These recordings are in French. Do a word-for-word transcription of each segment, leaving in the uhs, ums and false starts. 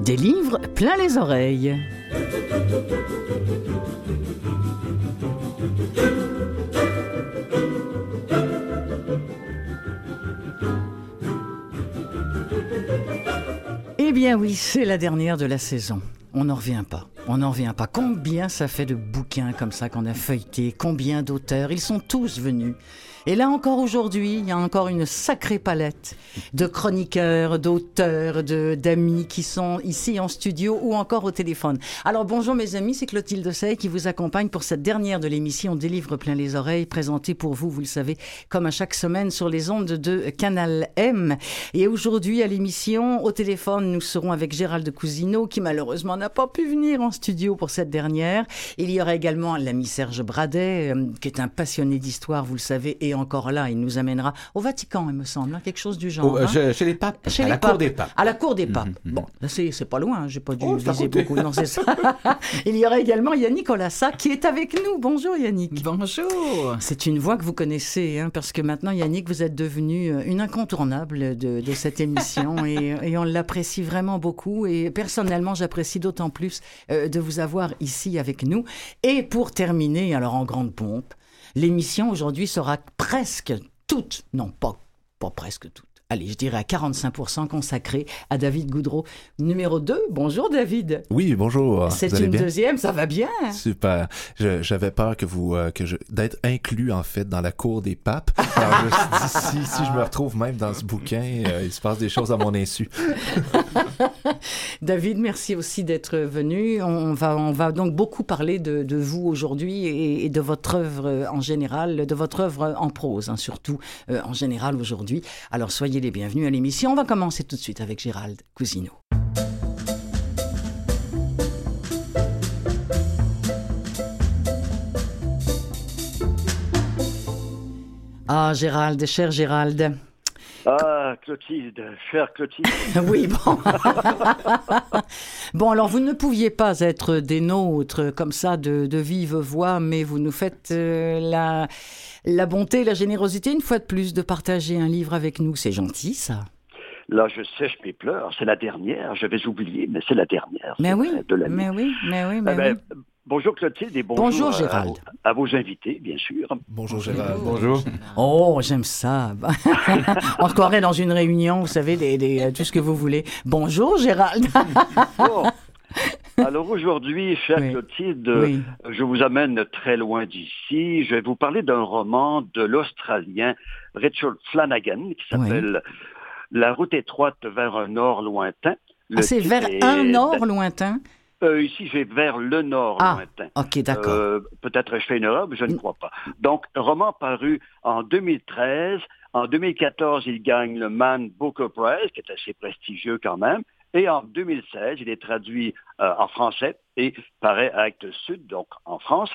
Des livres plein les oreilles. Eh bien oui, c'est la dernière de la saison. On n'en revient pas. On n'en revient pas. Combien ça fait de bouquins comme ça qu'on a feuilletés? Combien d'auteurs? Ils sont tous venus. Et là encore aujourd'hui, il y a encore une sacrée palette de chroniqueurs, d'auteurs, de, d'amis qui sont ici en studio ou encore au téléphone. Alors bonjour mes amis, c'est Clotilde Sey qui vous accompagne pour cette dernière de l'émission Des livres plein les oreilles, présentée pour vous, vous le savez, comme à chaque semaine sur les ondes de Canal M. Et aujourd'hui à l'émission, au téléphone, nous serons avec Gérald Cousineau qui malheureusement n'a pas pu venir en studio pour cette dernière. Il y aura également l'ami Serge Bradet, euh, qui est un passionné d'histoire, vous le savez, et encore là, il nous amènera au Vatican, il me semble, hein, quelque chose du genre. Oh, euh, hein. Chez les papes, chez à les la papes, cour des papes. À la cour des papes. Mmh, mmh. Bon, là, c'est, c'est pas loin, j'ai pas dû Oh, viser beaucoup. Non, c'est ça. Il y aura également Yannick Olassa qui est avec nous. Bonjour Yannick. Bonjour. C'est une voix que vous connaissez, hein, parce que maintenant, Yannick, vous êtes devenu une incontournable de, de cette émission et, et on l'apprécie vraiment beaucoup. Et personnellement, j'apprécie d'autant plus euh, de vous avoir ici avec nous. Et pour terminer, alors en grande pompe, l'émission aujourd'hui sera presque toute, non pas, pas presque toute, allez, je dirais à quarante-cinq pour cent consacrée à David Goudreau, numéro deux. Bonjour David. Oui, bonjour. C'est vous allez une bien? deuxième, ça va bien. Super. Je, j'avais peur que vous, euh, que je, d'être inclus en fait dans la cour des papes. Alors je me suis dit, si, si je me retrouve même dans ce bouquin, euh, il se passe des choses à mon insu. David, merci aussi d'être venu. On va, on va donc beaucoup parler de, de vous aujourd'hui et, et de votre œuvre en général, de votre œuvre en prose, hein, surtout euh, en général aujourd'hui. Alors soyez les bienvenus à l'émission. On va commencer tout de suite avec Gérald Cousineau. Ah, Gérald, cher Gérald. Ah, Clotilde, chère Clotilde. Oui, bon. Bon, alors vous ne pouviez pas être des nôtres comme ça de, de vive voix, mais vous nous faites euh, la, la bonté, la générosité, une fois de plus, de partager un livre avec nous. C'est gentil, ça. Là, je sèche mes pleurs. C'est la dernière. Je vais oublier, mais c'est la dernière. Mais oui, de l'année. mais oui, mais oui, mais Eh ben, oui. Bonjour Clotilde et bonjour, Bonjour, à- Gérald. À, à vos invités, bien sûr. Bonjour Gérald. Bonjour. Oh, j'aime ça. On se croirait dans une réunion, vous savez, des, des, tout ce que vous voulez. Bonjour, Gérald. Bon. Alors aujourd'hui, chère Oui. Clotilde, Oui. je vous amène très loin d'ici. Je vais vous parler d'un roman de l'Australien Richard Flanagan qui s'appelle La route étroite vers un nord lointain. Le Ah, c'est titre vers est- un nord lointain. Euh, ici, j'ai vers le nord Ah, lointain. ok, d'accord. Euh, peut-être je fais une erreur, mais je ne crois pas. Donc, roman paru en deux mille treize. En deux mille quatorze, il gagne le Man Booker Prize, qui est assez prestigieux quand même. Et en deux mille seize, il est traduit euh, en français et paraît à Actes Sud, donc en France.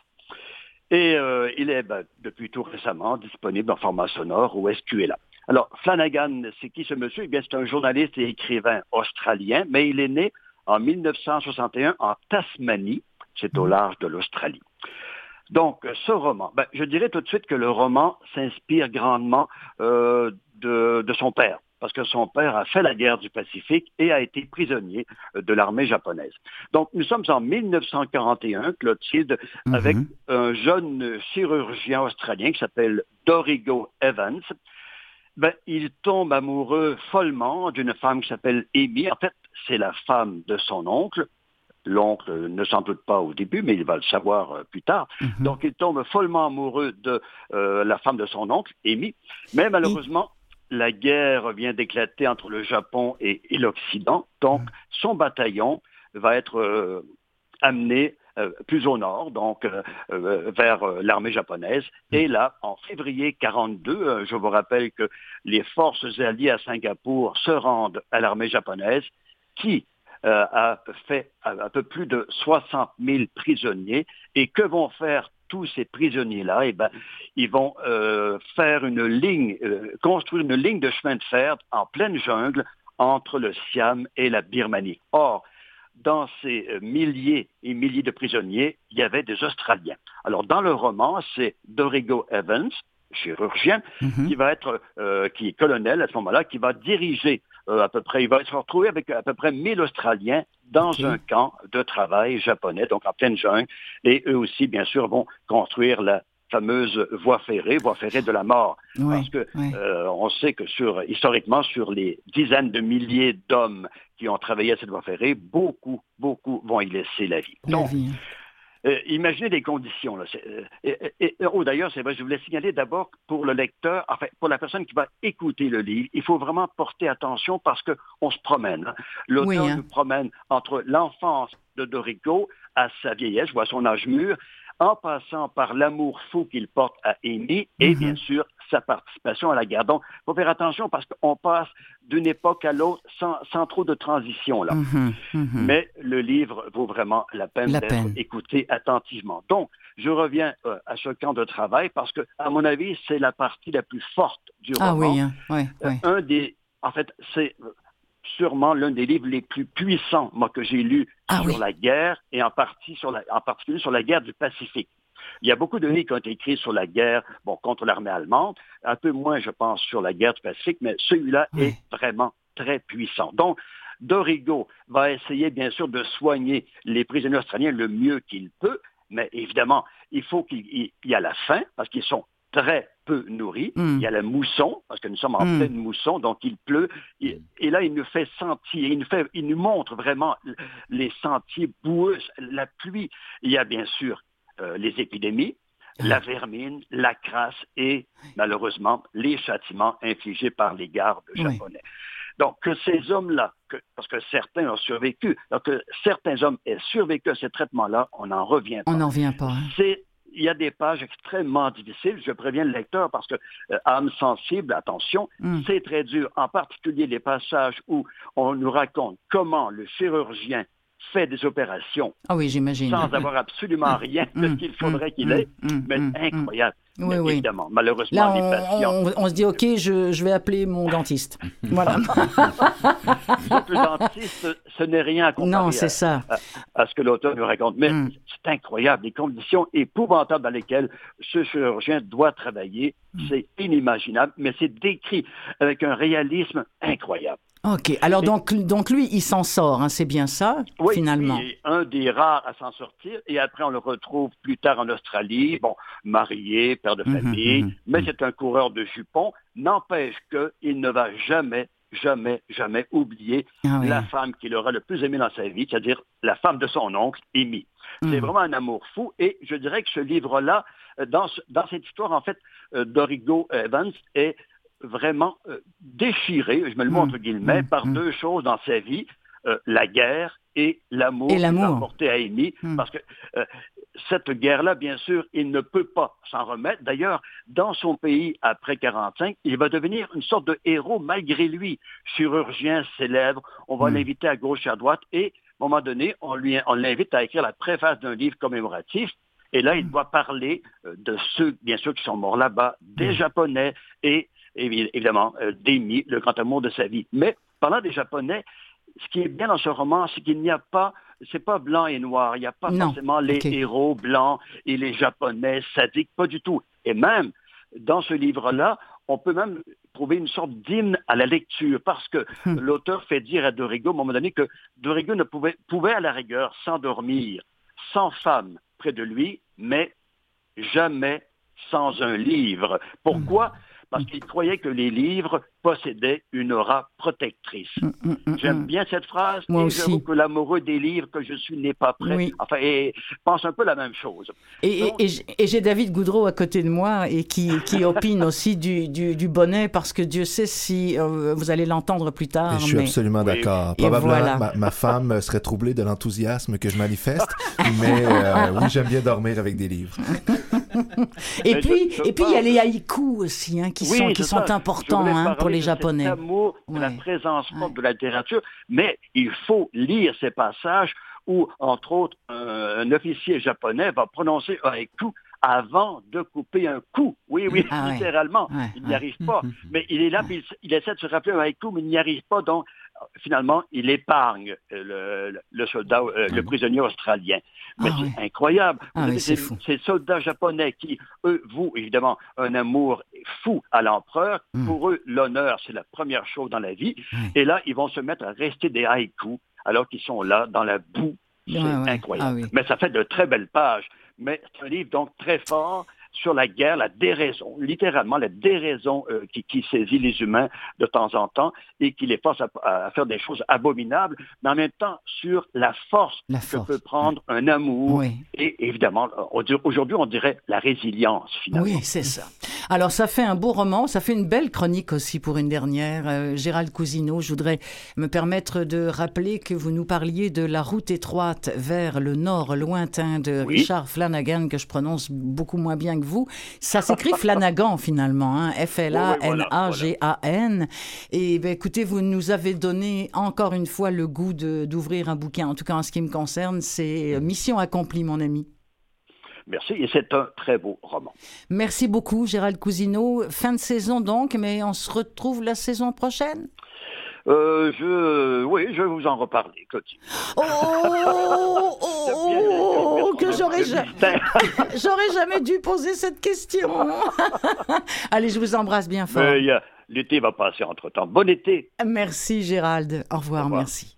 Et euh, il est, ben, depuis tout récemment, disponible en format sonore ou S Q L A. Alors, Flanagan, c'est qui ce monsieur? Eh bien, c'est un journaliste et écrivain australien, mais il est né en mille neuf cent soixante et un en Tasmanie, c'est au large de l'Australie. Donc, ce roman, ben, je dirais tout de suite que le roman s'inspire grandement euh, de, de son père, parce que son père a fait la guerre du Pacifique et a été prisonnier de l'armée japonaise. Donc, nous sommes en mille neuf cent quarante et un, Clotilde, Mhm. avec un jeune chirurgien australien qui s'appelle Dorigo Evans. Ben, il tombe amoureux follement d'une femme qui s'appelle Amy. En fait, c'est la femme de son oncle. L'oncle ne s'en doute pas au début, mais il va le savoir euh, plus tard. Mhm. Donc, il tombe follement amoureux de euh, la femme de son oncle, Amy. Mais malheureusement, la guerre vient d'éclater entre le Japon et, et l'Occident. Donc, son bataillon va être euh, amené euh, plus au nord, donc euh, euh, vers euh, l'armée japonaise. Et là, en février quarante-deux, euh, je vous rappelle que les forces alliées à Singapour se rendent à l'armée japonaise, qui euh, a fait un peu plus de soixante mille prisonniers. Et que vont faire tous ces prisonniers-là? Eh ben, ils vont euh, faire une ligne, euh, construire une ligne de chemin de fer en pleine jungle entre le Siam et la Birmanie. Or, dans ces euh, milliers et milliers de prisonniers, il y avait des Australiens. Alors, dans le roman, c'est Dorigo Evans, chirurgien, Mm-hmm. qui va être, euh, qui est colonel à ce moment-là, qui va diriger euh, à peu près, il va se retrouver avec à peu près mille Australiens dans OK. un camp de travail japonais, donc en pleine jungle, et eux aussi, bien sûr, vont construire la fameuse voie ferrée, voie ferrée de la mort. Ouais, Parce que ouais. euh, on sait que sur, historiquement, sur les dizaines de milliers d'hommes qui ont travaillé à cette voie ferrée, beaucoup, beaucoup vont y laisser la vie. La Donc, vie. hein. euh, imaginez les conditions. Là. C'est, euh, et, et- et- oh, d'ailleurs, c'est vrai, je voulais signaler d'abord pour le lecteur, enfin, pour la personne qui va écouter le livre, il faut vraiment porter attention parce qu'on se promène. hein. L'auteur Oui, hein. nous promène entre l'enfance de Dorigo à sa vieillesse, ou à son âge mûr, en passant par l'amour fou qu'il porte à Amy et, Mhm. bien sûr, sa participation à la guerre. Donc, il faut faire attention parce qu'on passe d'une époque à l'autre sans, sans trop de transition, là. Mhm, mhm. Mais le livre vaut vraiment la peine La d'être peine. écouté attentivement. Donc, je reviens euh, à ce camp de travail parce que, à mon avis, c'est la partie la plus forte du Ah roman. oui, hein. ouais, Euh, ouais. un des, en fait, c'est euh, sûrement l'un des livres les plus puissants, moi, que j'ai lu Ah sur oui. la guerre et en partie sur la, en particulier sur la guerre du Pacifique. Il y a beaucoup de livres qui ont été écrits sur la guerre, bon, contre l'armée allemande, un peu moins, je pense, sur la guerre du Pacifique, mais celui-là Ouais. est vraiment très puissant. Donc, Dorigo va essayer, bien sûr, de soigner les prisonniers australiens le mieux qu'il peut, mais évidemment, il faut qu'il il- il y a la faim, parce qu'ils sont très peu nourris. Mm. Il y a la mousson, parce que nous sommes en Mm. pleine mousson, donc il pleut. Et, et là, il nous fait sentir, il nous, fait, il nous montre vraiment les sentiers boueux, la pluie. Il y a bien sûr euh, les épidémies, la vermine, la crasse et, malheureusement, les châtiments infligés par les gardes Oui. japonais. Donc, que ces hommes-là, que, parce que certains ont survécu, donc que certains hommes aient survécu à ces traitements-là, on n'en revient pas. On n'en revient pas. hein. C'est, il y a des pages extrêmement difficiles, je préviens le lecteur parce que, euh, âme sensible, attention, Mm. c'est très dur, en particulier les passages où on nous raconte comment le chirurgien fait des opérations Ah oui, j'imagine. sans avoir absolument rien de ce Mm, qu'il faudrait mm, qu'il mm, ait, mm, mais mm, incroyable. Oui, Mais oui. évidemment, malheureusement, Là, les on, patients... on, on se dit, OK, je, je vais appeler mon dentiste. Voilà. Donc, le dentiste, ce n'est rien à comparer Non, à, c'est ça. à- à ce que l'auteur nous raconte. Mais Mm. c'est incroyable, les conditions épouvantables dans lesquelles ce chirurgien doit travailler, Mm. c'est inimaginable, mais c'est décrit avec un réalisme incroyable. OK. Alors, donc, donc lui, il s'en sort, hein, c'est bien ça, Oui, finalement. lui est un des rares à s'en sortir, et après on le retrouve plus tard en Australie, bon, marié, père de Mhm, famille, mhm, mais mhm. c'est un coureur de jupons, n'empêche qu'il ne va jamais, jamais, jamais oublier Ah oui. la femme qu'il aura le plus aimée dans sa vie, c'est-à-dire la femme de son oncle, Amy. C'est Mhm. vraiment un amour fou, et je dirais que ce livre-là, euh, dans, ce- dans cette histoire, en fait, euh, Dorigo Evans est vraiment euh, déchiré, je me le mets Mm, entre guillemets, mm, par mm. deux choses dans sa vie, euh, la guerre et l'amour Et qu'il a l'amour. apporté à Amy, Mm. parce que euh, cette guerre-là, bien sûr, il ne peut pas s'en remettre. D'ailleurs, dans son pays, après quarante-cinq, il va devenir une sorte de héros malgré lui, chirurgien célèbre, on va Mm. l'inviter à gauche et à droite, et à un moment donné, on, lui, on l'invite à écrire la préface d'un livre commémoratif, et là, il doit parler euh, de ceux, bien sûr, qui sont morts là-bas, des Mm. Japonais, et évi- évidemment, euh, d'Amy, le grand amour de sa vie. Mais, parlant des Japonais, ce qui est bien dans ce roman, c'est qu'il n'y a pas, c'est pas blanc et noir. Il n'y a pas Non. forcément les OK. héros blancs et les Japonais sadiques, pas du tout. Et même, dans ce livre-là, on peut même trouver une sorte d'hymne à la lecture, parce que Hmm. l'auteur fait dire à Dorigo, à un moment donné, que Dorigo ne pouvait, pouvait à la rigueur s'endormir sans femme près de lui, mais jamais sans un livre. Pourquoi? Parce qu'il croyait que les livres possédaient une aura protectrice. Mm, mm, mm, J'aime mm. bien cette phrase, Moi et aussi. j'avoue que l'amoureux des livres que je suis n'est pas prêt. Oui. Enfin, et je pense un peu la même chose. Et, et- Donc- et j'- et j'ai David Goudreau à côté de moi et qui, qui opine aussi du, du, du bonnet, parce que Dieu sait si euh, vous allez l'entendre plus tard. Et je suis mais- absolument Oui. d'accord. Et Probablement, voilà. ma, ma femme serait troublée de l'enthousiasme que je manifeste, mais euh, oui, j'aime bien dormir avec des livres. Et Mais puis, je- je et puis il y a parle- les haïkus aussi, hein, qui Oui, sont, qui c'est sont ça. importants, Je voulais hein, parler pour les de Japonais. Cet amour, de la Ouais. présence forte Ouais. de la littérature, mais il faut lire ces passages où, entre autres, un, un officier japonais va prononcer un haïku avant de couper un coup. Oui, oui, Ah ouais. littéralement. Ouais, il n'y ouais. arrive pas. Mais il est là, puis il, il essaie de se rappeler un haïku, mais il n'y arrive pas. Donc, finalement, il épargne le, le soldat, euh, le prisonnier australien. Mais ah, c'est oui. incroyable. Ah, Vous oui, avez c'est ces, fou. ces soldats japonais qui, eux, vouent évidemment un amour fou à l'empereur. Mm. Pour eux, l'honneur, c'est la première chose dans la vie. Oui. Et là, ils vont se mettre à réciter des haïkus alors qu'ils sont là, dans la boue. C'est ouais, ouais. incroyable. Ah, oui. Mais ça fait de très belles pages. Mais c'est un livre donc très fort sur la guerre, la déraison, littéralement la déraison euh, qui, qui saisit les humains de temps en temps et qui les force à, à faire des choses abominables, mais en même temps sur la force, la force. que peut prendre oui. un amour oui. et évidemment, aujourd'hui on dirait la résilience finalement. Oui, c'est ça. Alors ça fait un beau roman, ça fait une belle chronique aussi pour une dernière. Euh, Gérald Cousineau, je voudrais me permettre de rappeler que vous nous parliez de La route étroite vers le nord lointain de oui. Richard Flanagan, que je prononce beaucoup moins bien que vous. Ça s'écrit Flanagan finalement, hein? F L A N A G A N. Et ben, écoutez, vous nous avez donné encore une fois le goût de, d'ouvrir un bouquin. En tout cas, en ce qui me concerne, c'est mission accomplie, mon ami. Merci, et c'est un très beau roman. Merci beaucoup, Gérald Cousineau. Fin de saison donc, mais on se retrouve la saison prochaine? Euh, je, oui, je vais vous en reparler. Continue. Oh, oh, oh, oh que j'aurais jamais, j'aurais jamais dû poser cette question. Allez, je vous embrasse bien fort. Mais, euh, l'été va passer entre-temps. Bon été. Merci, Gérald. Au revoir, Au revoir. Merci.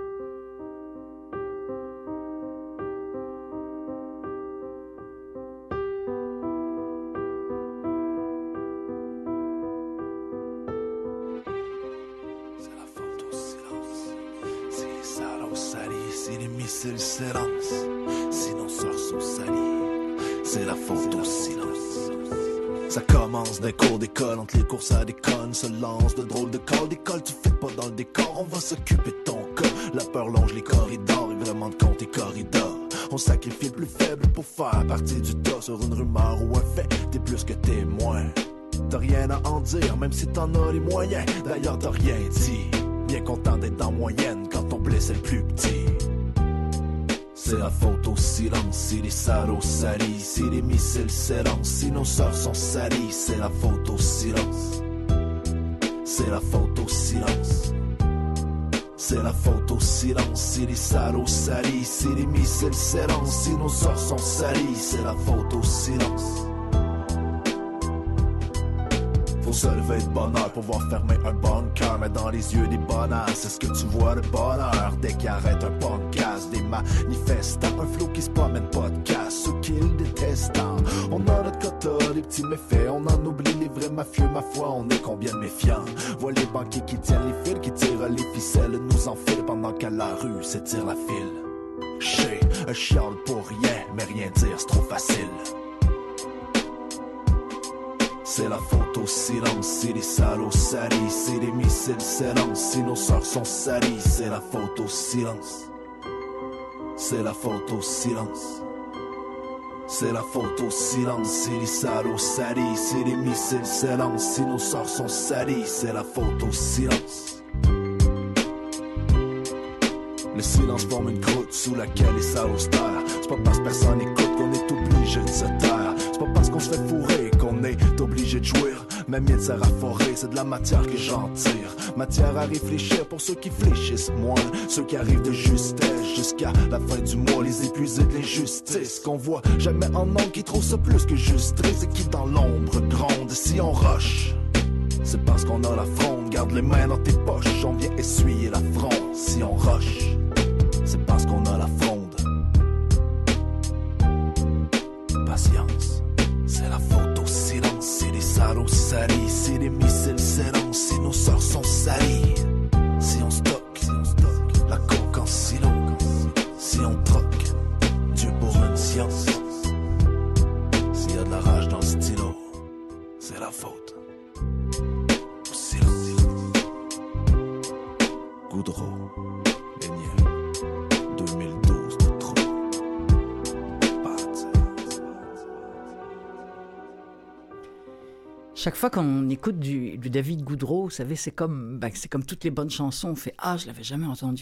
C'est le silence, sinon sort sous sali, c'est la faute au silence. Ça commence d'un cours d'école, entre les courses à déconne, se lance de drôles de corps d'école, tu fais pas dans le décor, on va s'occuper de ton cas. La peur longe les corridors, règlement de compte et corridors. On sacrifie le plus faible pour faire partie du tas, sur une rumeur ou un fait, t'es plus que témoin. T'as rien à en dire, même si t'en as les moyens, d'ailleurs t'as rien dit. Bien content d'être en moyenne quand ton blé c'est le plus petit. C'est la faute au silence, si les salauds salissent, si les missiles s'élancent, si nos sœurs sont salies, c'est la faute au silence. C'est la faute au silence. C'est la faute au silence, si les salauds salissent, si les missiles s'élancent, si nos sœurs sont salies, c'est la faute au silence. Faut se lever de bonne heure pour voir fermer un bunker, mais dans les yeux des bonheurs, c'est ce que tu vois le bonheur. Dès qu'il arrête un podcast, des manifestants, un flot qui se promène pas de casse, ceux qui le détestent. On a notre quota, des petits méfaits, on en oublie les vrais mafieux, ma foi, on est combien de méfiants. Vois les banquiers qui tiennent les fils, qui tirent les ficelles, nous enfilent pendant qu'à la rue s'étire la file. J'sais, un chiale pour rien, mais rien dire, c'est trop facile. C'est la faute au silence, si les salauds salissent, si les missiles s'élancent, si nos sœurs sont salies, c'est la faute au silence. C'est la faute au silence. C'est la faute au silence, si les salauds salissent, si les missiles s'élancent, si nos sœurs sont salies, c'est la faute au silence. Le silence forme une croûte sous laquelle les salauds se terrent. C'est pas parce que personne écoute qu'on est obligé de se taire. C'est pas parce qu'on se fait fourrer qu'on est obligé de jouir. Même mieux de sert à forer, c'est de la matière que j'en tire. Matière à réfléchir pour ceux qui fléchissent moins. Ceux qui arrivent de justesse jusqu'à la fin du mois. Les épuisés de l'injustice qu'on voit jamais en nombre, qui trouvent ça plus que juste triste et qui dans l'ombre gronde. Si on rush, c'est parce qu'on a la fronde. Garde les mains dans tes poches, on vient essuyer la fronde. Si on rush, c'est parce qu'on a la fronde. Patience, c'est la faute au silence. Si les salauds salissent, si les missiles s'élancent, si nos sœurs sont salies. Si on stocke, si on stocke la coke en silo, si on troque Dieu pour une science. S'il y a de la rage dans le stylo, c'est la faute au silence. Goudreau, deux mille douze de trop. Chaque fois qu'on écoute du, du David Goudreau, vous savez, c'est comme, ben, c'est comme toutes les bonnes chansons. On fait « Ah, je l'avais jamais entendu, ça.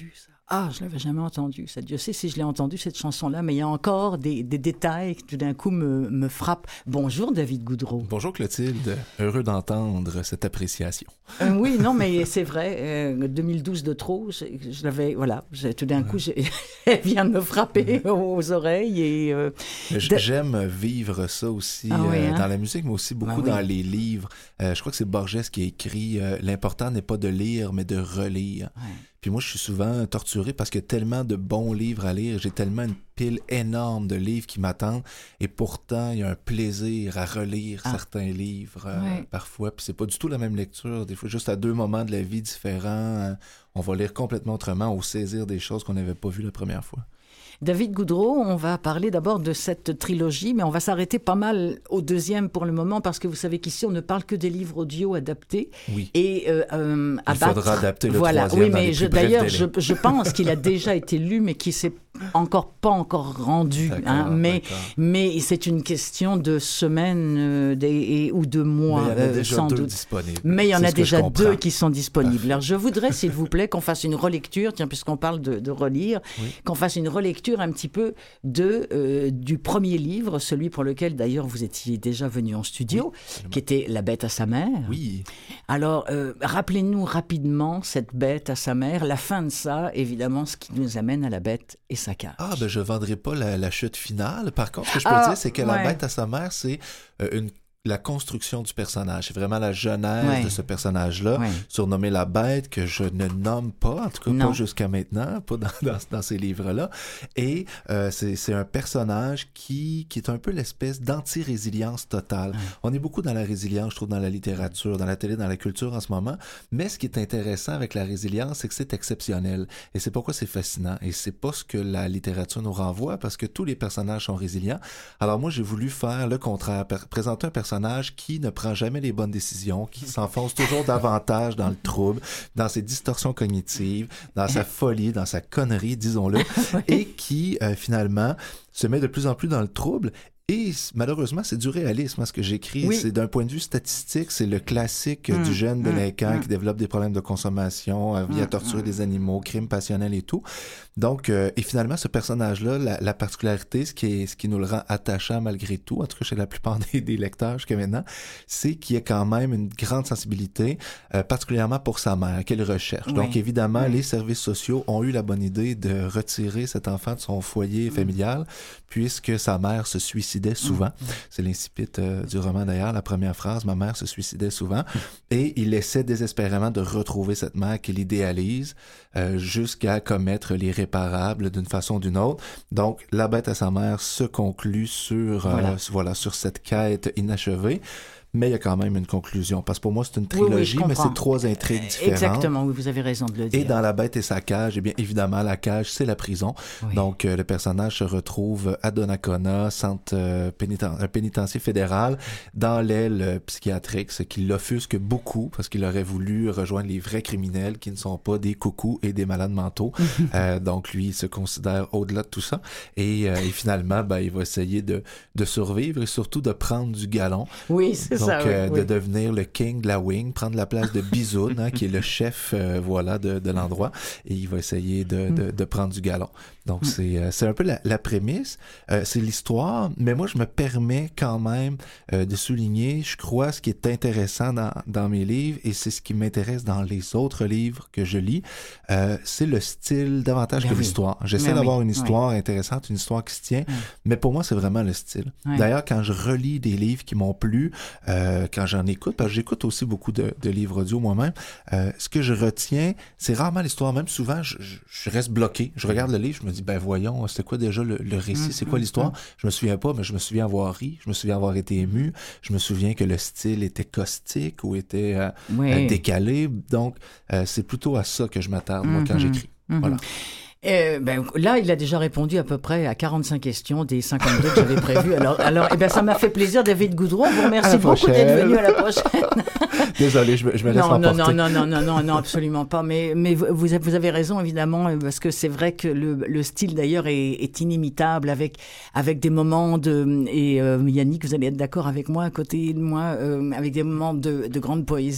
Ah, je l'avais jamais entendu. Ça, Dieu sait si je l'ai entendu, cette chanson-là, mais il y a encore des, des détails qui, tout d'un coup, me, me frappent. Bonjour, David Goudreau. Bonjour, Clotilde. Heureux d'entendre cette appréciation. Euh, oui, non, mais c'est vrai. Euh, deux mille douze de trop, je, je l'avais... Voilà, j'ai, tout d'un coup, j'ai, elle vient de me frapper aux oreilles. Et, euh, de... J'aime vivre ça aussi ah, oui, hein? euh, dans la musique, mais aussi beaucoup ah, oui. dans les livres. Euh, je crois que c'est Borges qui a écrit euh, « L'important n'est pas de lire, mais de relire ouais. ». Puis moi, je suis souvent torturé parce qu'il y a tellement de bons livres à lire. J'ai tellement une pile énorme de livres qui m'attendent. Et pourtant, il y a un plaisir à relire ah. certains livres euh, ouais. parfois. Puis c'est pas du tout la même lecture. Des fois, juste à deux moments de la vie différents, euh, on va lire complètement autrement ou saisir des choses qu'on n'avait pas vues la première fois. David Goudreau, on va parler d'abord de cette trilogie, mais on va s'arrêter pas mal au deuxième pour le moment, parce que vous savez qu'ici, on ne parle que des livres audio adaptés. Oui. Et euh, euh, Il abattre... faudra adapter le voilà. troisième. Oui, mais je, d'ailleurs, je, je pense qu'il a déjà été lu, mais qu'il s'est encore pas encore rendu. Hein, mais, mais c'est une question de semaines euh, et, ou de mois, mais il y en a euh, déjà sans deux doute. Disponibles. Mais il y en c'est a déjà deux qui sont disponibles. Alors, je voudrais, s'il vous plaît, qu'on fasse une relecture, tiens, puisqu'on parle de, de relire, oui. qu'on fasse une relecture un petit peu de, euh, du premier livre, celui pour lequel, d'ailleurs, vous étiez déjà venu en studio, oui, qui était La bête à sa mère. Oui. Alors, euh, rappelez-nous rapidement cette bête à sa mère, la fin de ça, évidemment, ce qui nous amène à la bête et sa cage. Ah, ben je ne vendrai pas la, la chute finale. Par contre, ce que je peux ah, dire, c'est que ouais. La bête à sa mère, c'est euh, une la construction du personnage. C'est vraiment la genèse ouais. de ce personnage-là, ouais. surnommé la bête, que je ne nomme pas, en tout cas non. pas jusqu'à maintenant, pas dans, dans, dans ces livres-là. Et euh, c'est, c'est un personnage qui, qui est un peu l'espèce d'anti-résilience totale. Ouais. On est beaucoup dans la résilience, je trouve, dans la littérature, dans la télé, dans la culture en ce moment, mais ce qui est intéressant avec la résilience, c'est que c'est exceptionnel. Et c'est pourquoi c'est fascinant. Et c'est pas ce que la littérature nous renvoie, parce que tous les personnages sont résilients. Alors moi, j'ai voulu faire le contraire, présenter un personnage personnage qui ne prend jamais les bonnes décisions, qui s'enfonce toujours davantage dans le trouble, dans ses distorsions cognitives, dans sa folie, dans sa connerie, disons-le, et qui, euh, finalement, se met de plus en plus dans le trouble. Et malheureusement, c'est du réalisme. Ce que j'écris, oui. c'est d'un point de vue statistique, c'est le classique mmh, du jeune délinquant mmh, qui développe des problèmes de consommation, euh, vient mmh, torturer mmh. des animaux, crimes passionnels et tout. Donc, euh, et finalement, ce personnage-là, la, la particularité, ce qui, est, ce qui nous le rend attachant malgré tout, en tout cas chez la plupart des, des lecteurs jusqu'à maintenant, c'est qu'il y a quand même une grande sensibilité, euh, particulièrement pour sa mère, qu'elle recherche. Oui. Donc, évidemment, oui. les services sociaux ont eu la bonne idée de retirer cet enfant de son foyer mmh. familial, puisque sa mère se suicidait souvent. Mmh. C'est l'incipit euh, du roman d'ailleurs, la première phrase, ma mère se suicidait souvent. Et il essaie désespérément de retrouver cette mère qu'il idéalise euh, jusqu'à commettre l'irréparable d'une façon ou d'une autre. Donc, La bête à sa mère se conclut sur, euh, voilà. voilà, sur cette quête inachevée. Mais il y a quand même une conclusion. Parce que pour moi, c'est une trilogie, oui, oui, mais c'est trois intrigues différentes. Exactement, oui, vous avez raison de le dire. Et dans La bête et sa cage, eh bien, évidemment, la cage, c'est la prison. Oui. Donc, euh, le personnage se retrouve à Donnacona, centre euh, péniten- un pénitencier fédéral, dans l'aile euh, psychiatrique, ce qui l'offusque beaucoup, parce qu'il aurait voulu rejoindre les vrais criminels qui ne sont pas des coucous et des malades mentaux. euh, donc, lui, il se considère au-delà de tout ça. Et, euh, et finalement, ben, il va essayer de, de survivre et surtout de prendre du galon. Oui, c'est Donc, ça, euh, oui, de oui. devenir le king de la wing, prendre la place de Bizoun, hein, qui est le chef euh, voilà, de, de l'endroit, et il va essayer de, de, de prendre du galon. Donc, c'est, euh, c'est un peu la, la prémisse, euh, c'est l'histoire, mais moi, je me permets quand même euh, de souligner, je crois, ce qui est intéressant dans, dans mes livres, et c'est ce qui m'intéresse dans les autres livres que je lis, euh, c'est le style davantage ben que oui. l'histoire. J'essaie ben d'avoir oui. une histoire oui. intéressante, une histoire qui se tient, oui. mais pour moi, c'est vraiment le style. Oui. D'ailleurs, quand je relis des livres qui m'ont plu, Euh, quand j'en écoute, parce que j'écoute aussi beaucoup de, de livres audio moi-même, euh, ce que je retiens, c'est rarement l'histoire. Même souvent, je, je, je reste bloqué. Je regarde le livre, je me dis, ben voyons, c'était quoi déjà le, le récit? Mmh, c'est quoi l'histoire? Mmh. Je me souviens pas, mais je me souviens avoir ri, je me souviens avoir été ému, je me souviens que le style était caustique ou était euh, oui. euh, décalé. Donc, euh, c'est plutôt à ça que je m'attarde, moi, mmh, quand j'écris. Mmh. Voilà. Euh, ben, là, il a déjà répondu à peu près à quarante-cinq questions des cinquante-deux que j'avais prévues. Alors, alors eh ben, ça m'a fait plaisir, David Goudreau. On vous remercie beaucoup d'être venu. À la prochaine. Désolé, je me, je me laisse non, emporter. Non, non, non, non, non, non, absolument pas. Mais, mais vous, vous avez raison, évidemment, parce que c'est vrai que le, le style, d'ailleurs, est, est inimitable avec, avec des moments de... Et euh, Yannick, vous allez être d'accord avec moi, à côté de moi, euh, avec des moments de, de grande poésie.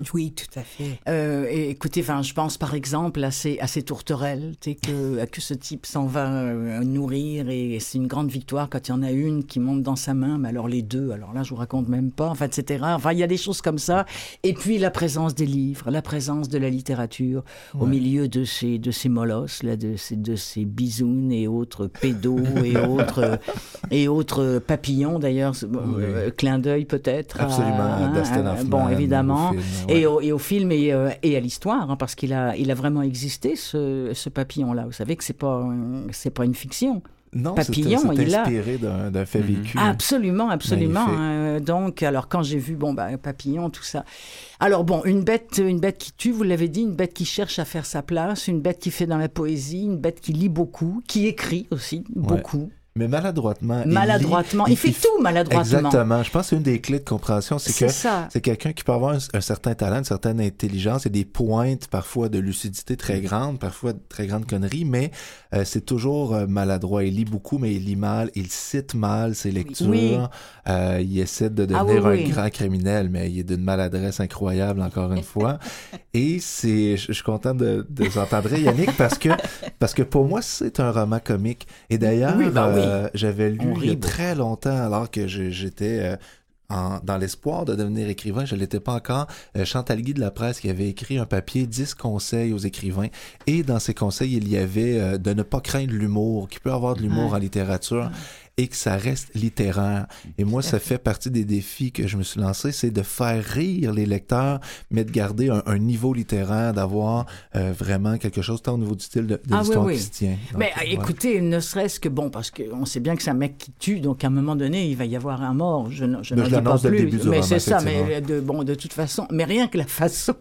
Oui, tout à fait. Euh, et écoutez, enfin, je pense par exemple à ces, à ces tourterelles, tu sais, que, que ce type s'en va euh, nourrir, et c'est une grande victoire quand il y en a une qui monte dans sa main, mais alors les deux, alors là, je vous raconte même pas, enfin, et cetera. Enfin, il y a des choses comme ça. Et puis la présence des livres, la présence de la littérature ouais. au milieu de ces, de ces molosses, là, de ces, de ces bisounes et autres pédos et autres, et autres papillons, d'ailleurs, oui. euh, clin d'œil peut-être. Absolument, à, hein, Dustin à, Hoffman, bon, évidemment. Film, ouais. Et, au, et au film et, euh, et à l'histoire, hein, parce qu'il a, il a vraiment existé, ce, ce papillon-là. Vous savez que c'est pas, c'est pas une fiction. Non, Papillon, c'est, c'est il inspiré a... d'un, d'un fait mm-hmm. vécu. Absolument, absolument. Hein. Donc, alors quand j'ai vu, bon, bah, Papillon, tout ça. Alors bon, une bête, une bête qui tue, vous l'avez dit, une bête qui cherche à faire sa place, une bête qui fait dans la poésie, une bête qui lit beaucoup, qui écrit aussi beaucoup. Ouais. Mais maladroitement. Maladroitement. Il, il, il fait il, tout maladroitement. Exactement. Je pense que c'est une des clés de compréhension, c'est, c'est que ça. c'est quelqu'un qui peut avoir un, un certain talent, une certaine intelligence et des pointes parfois de lucidité très grandes, parfois de très grandes conneries, mais euh, c'est toujours euh, maladroit. Il lit beaucoup, mais il lit mal, il cite mal ses lectures. Oui. Euh, il essaie de devenir ah, oui, un oui. grand criminel, mais il est d'une maladresse incroyable, encore une fois. Et c'est, je, je suis content de, de vous entendre, Yannick, parce que, parce que pour moi, c'est un roman comique. Et d'ailleurs, oui, ben, euh, oui. Euh, j'avais lu On il y a très longtemps, alors que je, j'étais euh, en, dans l'espoir de devenir écrivain, je ne l'étais pas encore, euh, Chantal Guy de la Presse qui avait écrit un papier, dix conseils aux écrivains, et dans ces conseils, il y avait euh, de ne pas craindre l'humour, qu'il peut avoir de l'humour ouais. en littérature, et que ça reste littéraire. Et moi, ça fait partie des défis que je me suis lancé, c'est de faire rire les lecteurs, mais de garder un, un niveau littéraire, d'avoir euh, vraiment quelque chose, tant au niveau du style de, de ah, l'histoire oui, oui. qui se tient. Donc, mais ouais. écoutez, ne serait-ce que, bon, parce qu'on sait bien que c'est un mec qui tue, donc à un moment donné, il va y avoir un mort. Je, je n'en dis pas plus. Début du mais roman, c'est ça, mais de, bon, de toute façon, mais rien que la façon...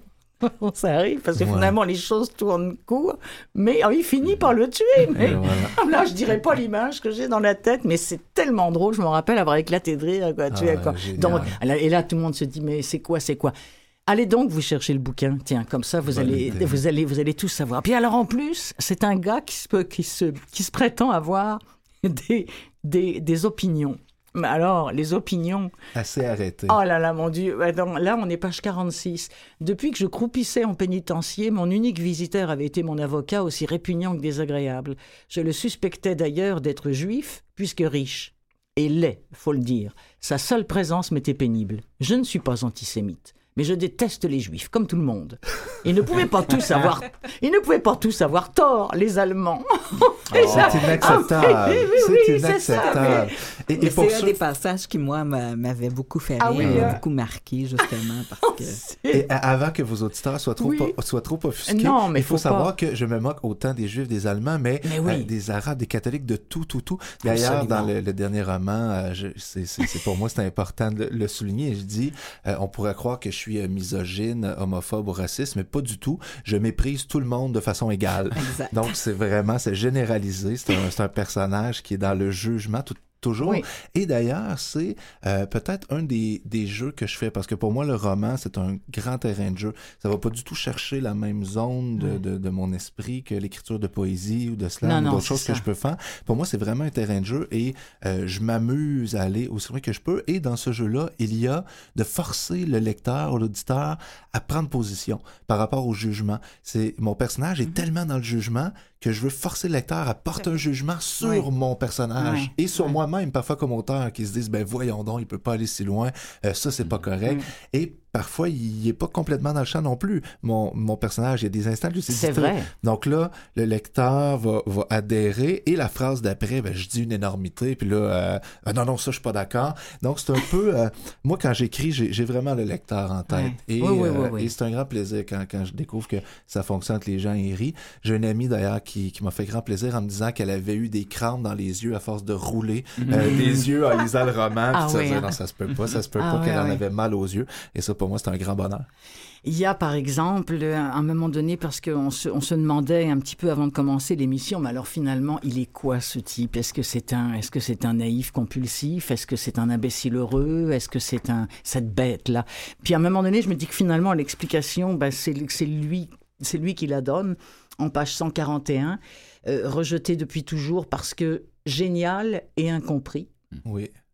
ça arrive, parce que ouais. finalement, les choses tournent court, mais oh, il finit par le tuer. Mais... Voilà. Là, je dirais pas l'image que j'ai dans la tête, mais c'est tellement drôle. Je me rappelle avoir éclaté de rire. Quoi, tu ah, quoi. Donc, et là, tout le monde se dit, mais c'est quoi, c'est quoi? Allez donc vous chercher le bouquin. Tiens, comme ça, vous, allez, vous, allez, vous allez tout savoir. Puis alors, en plus, c'est un gars qui se, qui se, qui se prétend avoir des, des, des opinions. Mais alors, les opinions... Assez arrêtées. Oh là là, mon Dieu. Là, on est page quarante-six. Depuis que je croupissais en pénitencier, mon unique visiteur avait été mon avocat, aussi répugnant que désagréable. Je le suspectais d'ailleurs d'être juif, puisque riche. Et laid, faut le dire. Sa seule présence m'était pénible. Je ne suis pas antisémite. Mais je déteste les Juifs, comme tout le monde. Ils ne pouvaient pas tous avoir, ils ne pouvaient pas tous avoir tort, les Allemands. Oh, c'est inacceptable. Ah, oui, oui, c'est oui, inacceptable. C'est, et, et pour c'est ceux... un des passages qui, moi, m'avait beaucoup fait rire, ah, oui, euh... beaucoup marqué, justement, parce que... Et avant que vos auditeurs soient trop, oui. po- soient trop offusqués, non, mais il faut, faut savoir pas. que je me moque autant des Juifs, des Allemands, mais, mais oui. euh, des Arabes, des catholiques, de tout, tout, tout. D'ailleurs, absolument. Dans le, le dernier roman, euh, je, c'est, c'est, c'est pour moi, c'est important de le souligner. Je dis, euh, on pourrait croire que je suis misogyne, homophobe ou raciste, mais pas du tout. Je méprise tout le monde de façon égale. Exact. Donc, c'est vraiment, c'est généralisé. C'est un, c'est un personnage qui est dans le jugement tout, toujours. Oui. Et d'ailleurs, c'est euh, peut-être un des, des jeux que je fais, parce que pour moi, le roman, c'est un grand terrain de jeu. Ça va pas du tout chercher la même zone de, de, de mon esprit que l'écriture de poésie ou de slam non, ou non, d'autres choses ça. que je peux faire. Pour moi, c'est vraiment un terrain de jeu et euh, je m'amuse à aller aussi loin que je peux. Et dans ce jeu-là, il y a de forcer le lecteur ou l'auditeur à prendre position par rapport au jugement. C'est, mon personnage est mm-hmm. tellement dans le jugement que je veux forcer le lecteur à porter un jugement sur oui. mon personnage oui. et sur oui. moi-même, parfois comme auteur, qui se disent, ben voyons donc, il peut pas aller si loin, euh, ça c'est pas correct. Mm. Et parfois, il est pas complètement dans le champ non plus. Mon, mon personnage, il y a des instants de lucidité. C'est vrai. Donc là, le lecteur va, va adhérer et la phrase d'après, ben je dis une énormité, puis là, euh, ah non, non, ça je suis pas d'accord. Donc c'est un peu, euh, moi quand j'écris, j'ai, j'ai vraiment le lecteur en tête. Ouais. Et, oui, oui, euh, oui, oui. et c'est un grand plaisir quand, quand je découvre que ça fonctionne, que les gens y rient. J'ai une amie d'ailleurs qui, qui m'a fait grand plaisir en me disant qu'elle avait eu des crampes dans les yeux à force de rouler mm-hmm. euh, des yeux en lisant le roman. Ah, puis oui, ça, hein. non, ça se peut pas, ça se peut ah, pas oui, qu'elle oui. en avait mal aux yeux. Et ça, pour moi, c'est un grand bonheur. Il y a, par exemple, à un moment donné, parce qu'on se, on se demandait un petit peu avant de commencer l'émission, mais alors finalement, il est quoi ce type? Est-ce que c'est un, est-ce que c'est un naïf compulsif? Est-ce que c'est un imbécile heureux? Est-ce que c'est un, cette bête-là? Puis à un moment donné, je me dis que finalement, l'explication, ben, c'est, c'est lui, c'est lui qui la donne, en page cent quarante et un, euh, rejeté depuis toujours parce que génial et incompris. Oui.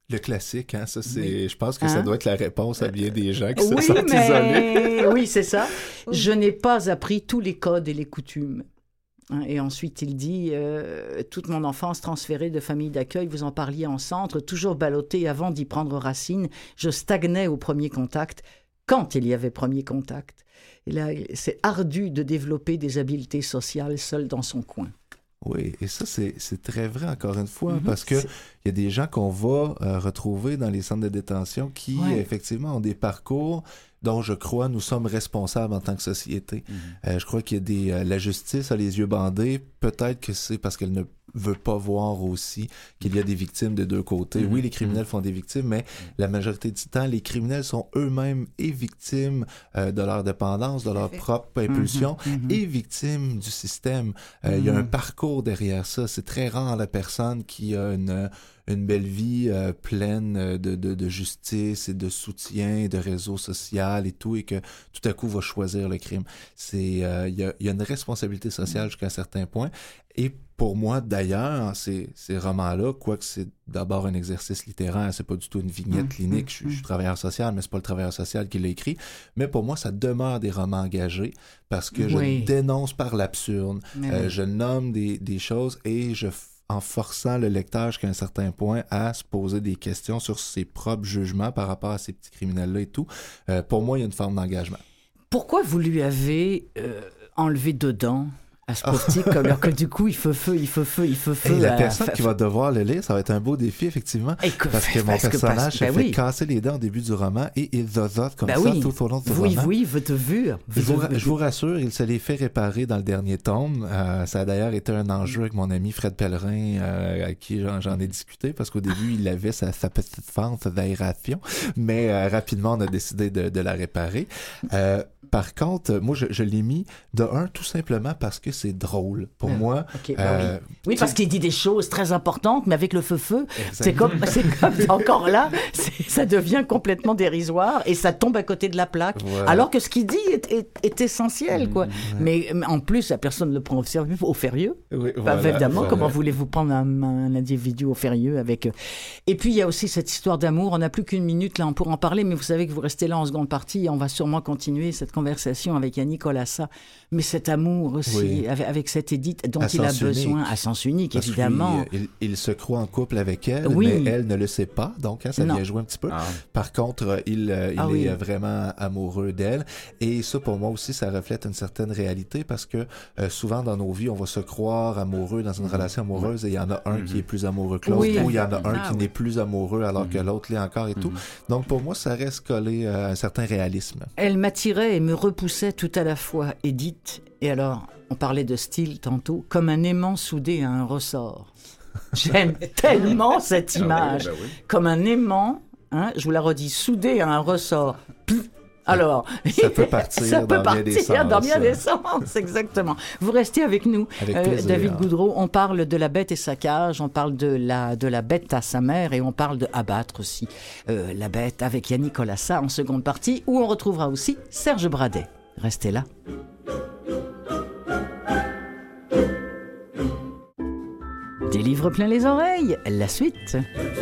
Le classique, hein, ça c'est. Oui. Je pense que hein? ça doit être la réponse à bien des gens qui oui, se sentent mais... isolés. oui, c'est ça. Je n'ai pas appris tous les codes et les coutumes. Hein, et ensuite, il dit euh, toute mon enfance transférée de famille d'accueil, vous en parliez en centre, toujours ballotté avant d'y prendre racine. Je stagnais au premier contact, quand il y avait premier contact. Et là, c'est ardu de développer des habiletés sociales seul dans son coin. Oui, et ça, c'est, c'est très vrai, encore une fois, Mm-hmm. parce qu'il y a des gens qu'on va euh, retrouver dans les centres de détention qui, ouais. effectivement, ont des parcours dont je crois nous sommes responsables en tant que société. Mm-hmm. Euh, je crois qu'il y a des... Euh, la justice a les yeux bandés. Peut-être que c'est parce qu'elle ne veut pas voir aussi qu'il y a des victimes de deux côtés. Mm-hmm. Oui, les criminels font des victimes, mais mm-hmm. la majorité du temps, les criminels sont eux-mêmes et victimes euh, de leur dépendance, de leur propre impulsion, mm-hmm. et victimes du système. Euh, mm-hmm. Il y a un parcours derrière ça. C'est très rare la personne qui a une... une belle vie euh, pleine de, de, de justice et de soutien, de réseau social et tout, et que tout à coup va choisir le crime. C'est, euh, y a, y a une responsabilité sociale jusqu'à un certain point. Et pour moi, d'ailleurs, ces, ces romans-là, quoique c'est d'abord un exercice littéraire, c'est pas du tout une vignette mmh, clinique, je, je suis travailleur social, mais c'est pas le travailleur social qui l'a écrit, mais pour moi, ça demeure des romans engagés, parce que je oui. dénonce par l'absurde, euh, oui. je nomme des, des choses et je en forçant le lecteur jusqu'à un certain point à se poser des questions sur ses propres jugements par rapport à ces petits criminels-là et tout. Euh, pour moi, il y a une forme d'engagement. Pourquoi vous lui avez euh, enlevé dedans à ce pauvre type, alors que du coup, il fait feu, il fait feu, il fait feu. Et la personne à... qui va devoir le lire, ça va être un beau défi, effectivement. Que, parce que mon parce personnage que, parce, se ben fait oui. casser les dents au début du roman et il zozote comme ben ça oui. tout au long du oui, roman. Oui, oui, votre vue. Je vous, je vous rassure, il se les fait réparer dans le dernier tome. Euh, ça a d'ailleurs été un enjeu avec mon ami Fred Pellerin, euh, à qui j'en, j'en ai discuté, parce qu'au début, il avait sa, sa petite fente d'aération, mais euh, rapidement, on a décidé de, de la réparer. Euh, Par contre, moi, je, je l'ai mis de un, tout simplement parce que c'est drôle. Pour ah, moi... Okay, bah euh, oui. oui, parce qu'il dit des choses très importantes, mais avec le feu-feu, c'est comme, c'est comme encore là, c'est, ça devient complètement dérisoire et ça tombe à côté de la plaque. Voilà. Alors que ce qu'il dit est, est, est essentiel, quoi. Mmh, ouais. mais, mais en plus, la personne le prend au sérieux. Au sérieux. Oui, bah, voilà, évidemment, voilà. Comment voulez-vous prendre un, un individu au sérieux avec... Et puis, il y a aussi cette histoire d'amour. On n'a plus qu'une minute, là, on pourra en parler, mais vous savez que vous restez là en seconde partie et on va sûrement continuer cette conversation avec Yannick Olassa, mais cet amour aussi, oui. avec, avec cette Édith dont à il a besoin, unique. À sens unique, parce évidemment. Il, il, il se croit en couple avec elle, oui. mais elle ne le sait pas, donc hein, ça non. vient jouer un petit peu. Ah. Par contre, il, il ah, est oui. vraiment amoureux d'elle, et ça, pour moi aussi, ça reflète une certaine réalité, parce que euh, souvent, dans nos vies, on va se croire amoureux dans une mmh. relation amoureuse, et il y en a un mmh. qui est plus amoureux que l'autre, oui. ou il y en a un ah, qui oui. n'est plus amoureux alors mmh. que l'autre l'est encore et mmh. tout. Donc, pour moi, ça reste collé à un certain réalisme. Elle m'attirait et me repoussait tout à la fois, Édith. Et alors, on parlait de style tantôt, comme un aimant soudé à un ressort. J'aime tellement cette image. Ah oui, bah oui. Comme un aimant, hein, je vous la redis, soudé à un ressort. Alors, ça peut partir, ça peut dans, partir bien des sens, dans bien des sens, exactement. Vous restez avec nous, avec euh, David Goudreau. On parle de la bête et sa cage, on parle de la, de la bête à sa mère et on parle de abattre aussi euh, la bête avec Yannick Olassa en seconde partie, où on retrouvera aussi Serge Bradet. Restez là. Des livres plein les oreilles, la suite.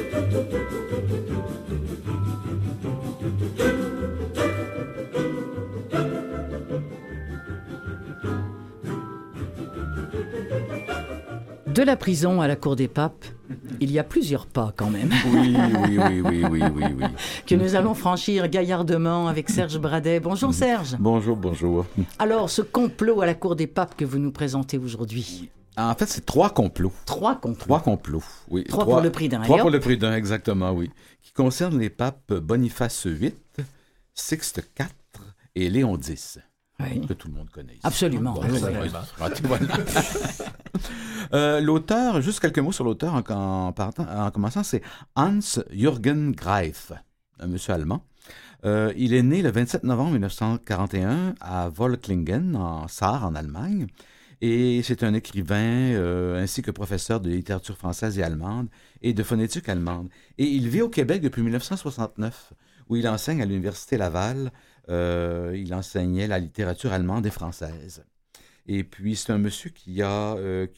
De la prison à la cour des papes, il y a plusieurs pas quand même. Oui, oui, oui, oui, oui, oui, oui. Que nous allons franchir gaillardement avec Serge Bradet. Bonjour Serge. Bonjour, bonjour. Alors, ce complot à la cour des papes que vous nous présentez aujourd'hui. En fait, c'est trois complots. Trois complots. Trois complots, oui. Trois, trois pour le prix d'un. Trois pour le prix d'un, exactement, oui. Qui concernent les papes Boniface huit, Sixte quatre et Léon X. Oui. Que tout le monde connaît. Ici. Absolument. Bon, oui, oui. euh, l'auteur, juste quelques mots sur l'auteur en, en, partant, en commençant, c'est Hans-Jürgen Greif, un monsieur allemand. Euh, il est né le vingt-sept novembre mille neuf cent quarante et un à Wolklingen, en Sarre, en Allemagne. Et c'est un écrivain euh, ainsi que professeur de littérature française et allemande et de phonétique allemande. Et il vit au Québec depuis mille neuf cent soixante-neuf, où il enseigne à l'Université Laval. Euh, il enseignait la littérature allemande et française. Et puis, c'est un monsieur qui a, euh, qui a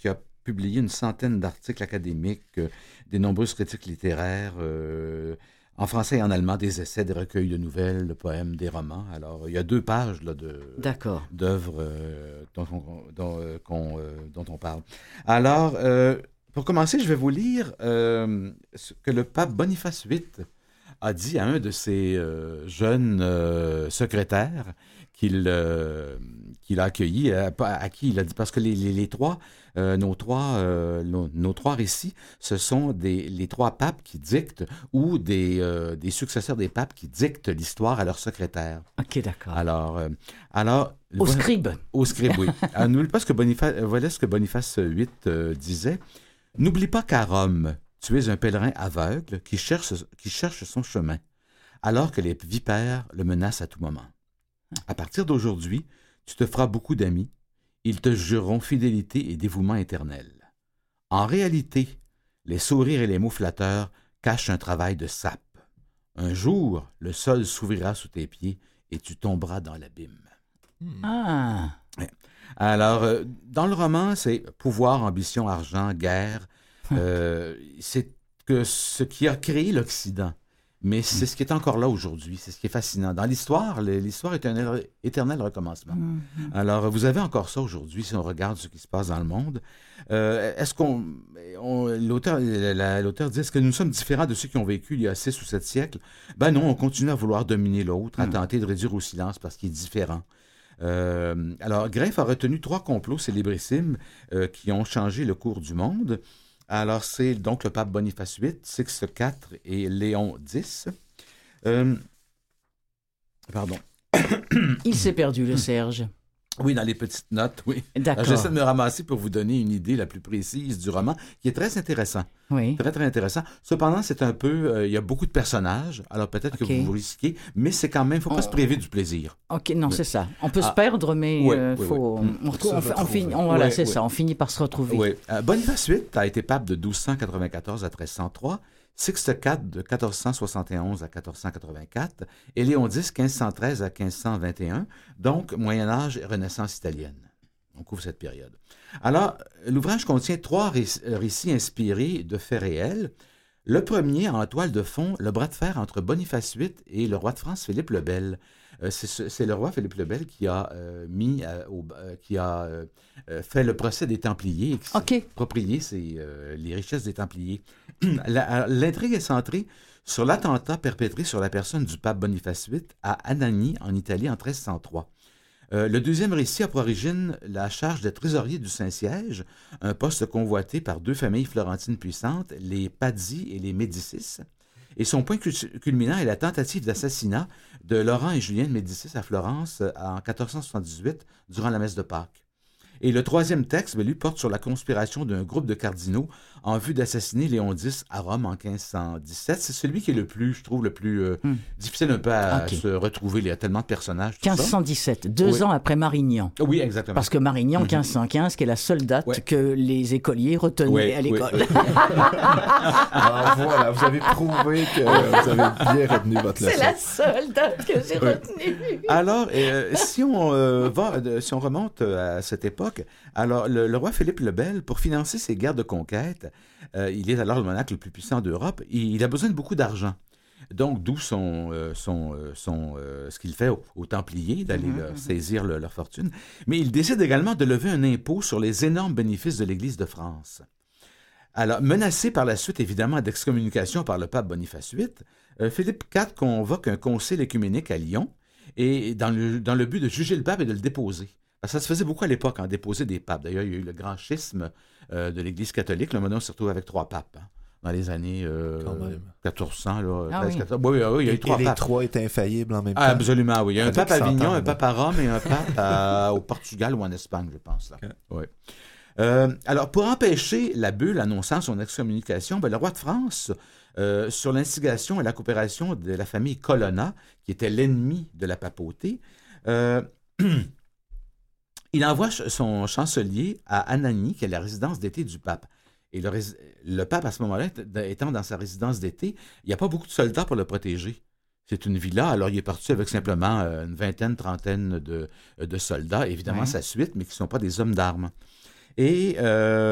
publié une centaine d'articles académiques, euh, des nombreuses critiques littéraires, euh, en français et en allemand, des essais, des recueils de nouvelles, de poèmes, des romans. Alors, il y a deux pages là, de, d'œuvres euh, dont, on, dont, euh, qu'on, euh, dont on parle. Alors, euh, pour commencer, je vais vous lire euh, ce que le pape Boniface huit a dit à un de ses euh, jeunes euh, secrétaires qu'il, euh, qu'il a accueilli, à, à qui il a dit, parce que les, les, les trois, euh, nos, trois euh, nos, nos trois récits, ce sont des, les trois papes qui dictent ou des, euh, des successeurs des papes qui dictent l'histoire à leur secrétaire. OK, d'accord. Alors, euh, alors au voilà, scribe. Au scribe, oui. Alors, n'oublie pas ce que Boniface, voilà ce que Boniface huit euh, disait. N'oublie pas qu'à Rome, tu es un pèlerin aveugle qui cherche, qui cherche son chemin, alors que les vipères le menacent à tout moment. À partir d'aujourd'hui, tu te feras beaucoup d'amis. Ils te jureront fidélité et dévouement éternel. En réalité, les sourires et les mots flatteurs cachent un travail de sape. Un jour, le sol s'ouvrira sous tes pieds et tu tomberas dans l'abîme. Ah! Alors, euh, dans le roman, c'est pouvoir, ambition, argent, guerre. Euh, c'est que ce qui a créé l'Occident. Mais c'est ce qui est encore là aujourd'hui, c'est ce qui est fascinant. Dans l'histoire, l'histoire est un éternel recommencement. Mm-hmm. Alors, vous avez encore ça aujourd'hui, si on regarde ce qui se passe dans le monde. Euh, est-ce qu'on... On, l'auteur, la, l'auteur dit, est-ce que nous sommes différents de ceux qui ont vécu il y a six ou sept siècles? Ben non, on continue à vouloir dominer l'autre, à mm. tenter de réduire au silence parce qu'il est différent. Euh, alors, Greif a retenu trois complots célébrissimes euh, qui ont changé le cours du monde. Alors, c'est donc le pape Boniface huit, Sixte quatre et Léon X. Euh, pardon. Il s'est perdu, le Serge. Oui, dans les petites notes, oui. D'accord. Alors, j'essaie de me ramasser pour vous donner une idée la plus précise du roman, qui est très intéressant. Oui. Très, très intéressant. Cependant, c'est un peu... Euh, il y a beaucoup de personnages, alors peut-être okay. que vous vous risquez, mais c'est quand même... Il ne faut pas on... se priver du plaisir. OK, non, oui. c'est ça. On peut ah. se perdre, mais oui, euh, oui, faut... Oui. On, retrouve, on, on, on finit... On, voilà, oui, c'est oui. ça. On finit par se retrouver. Oui. Euh, Boniface huit a été pape de douze cent quatre-vingt-quatorze à treize cent trois, Sixte quatre de quatorze cent soixante et onze à quatorze cent quatre-vingt-quatre et Léon X, quinze cent treize à quinze cent vingt et un, donc Moyen-Âge et Renaissance italienne. On couvre cette période. Alors, l'ouvrage contient trois réc- récits inspirés de faits réels. Le premier, en toile de fond, le bras de fer entre Boniface huit et le roi de France, Philippe le Bel. Euh, c'est, c'est le roi Philippe le Bel qui a, euh, mis, euh, au, euh, qui a euh, fait le procès des Templiers et qui s'est okay. approprié c'est, euh, les richesses des Templiers. La, l'intrigue est centrée sur l'attentat perpétré sur la personne du pape Boniface huit à Anagni, en Italie, en treize cent trois. Euh, le deuxième récit a pour origine la charge de trésorier du Saint-Siège, un poste convoité par deux familles florentines puissantes, les Pazzi et les Médicis. Et son point culminant est la tentative d'assassinat de Laurent et Julien de Médicis à Florence en quatorze cent soixante-dix-huit, durant la messe de Pâques. Et le troisième texte, lui, porte sur la conspiration d'un groupe de cardinaux en vue d'assassiner Léon X à Rome en quinze cent dix-sept. C'est celui qui est le plus, je trouve, le plus euh, hmm. difficile un peu à okay. se retrouver. Il y a tellement de personnages. quinze cent dixsept, deux oui. ans après Marignan. Oui, exactement. Parce que Marignan, mm-hmm. quinze cent quinze, qui est la seule date ouais. que les écoliers retenaient oui, à l'école. Oui, oui. Alors voilà, vous avez prouvé que vous avez bien retenu votre leçon. C'est la seule date que j'ai oui. retenue. Alors, euh, si, on, euh, va, euh, si on remonte à cette époque, alors le, le roi Philippe le Bel, pour financer ses guerres de conquête, euh, il est alors le monarque le plus puissant d'Europe, et il a besoin de beaucoup d'argent. Donc, d'où son, euh, son, euh, son, euh, ce qu'il fait aux, aux Templiers, d'aller mm-hmm. leur saisir le, leur fortune. Mais il décide également de lever un impôt sur les énormes bénéfices de l'Église de France. Alors, menacé par la suite, évidemment, d'excommunication par le pape Boniface huit, euh, Philippe quatre convoque un concile écuménique à Lyon, et dans le, dans le but de juger le pape et de le déposer. Parce que ça se faisait beaucoup à l'époque, en déposer des papes. D'ailleurs, il y a eu le grand schisme euh, de l'Église catholique. Là, maintenant, on se retrouve avec trois papes, hein, dans les années euh, quatorze cents, là, ah, treize, oui. quatorze. Oui, oui, oui, il y a eu et, trois et papes. les trois étaient infaillibles en même temps. Ah, absolument, oui. Il y a un pape à Avignon, un là. pape à Rome et un pape à, au Portugal ou en Espagne, je pense. Là. Okay. Oui. Euh, alors, pour empêcher la bulle annonçant son excommunication, ben, le roi de France, euh, sur l'instigation et la coopération de la famille Colonna, qui était l'ennemi de la papauté, euh, il envoie son chancelier à Anagni, qui est la résidence d'été du pape. Et le, le pape, à ce moment-là, étant dans sa résidence d'été, il n'y a pas beaucoup de soldats pour le protéger. C'est une villa, alors il est parti avec simplement une vingtaine, trentaine de, de soldats, évidemment ouais. sa suite, mais qui ne sont pas des hommes d'armes. Et euh,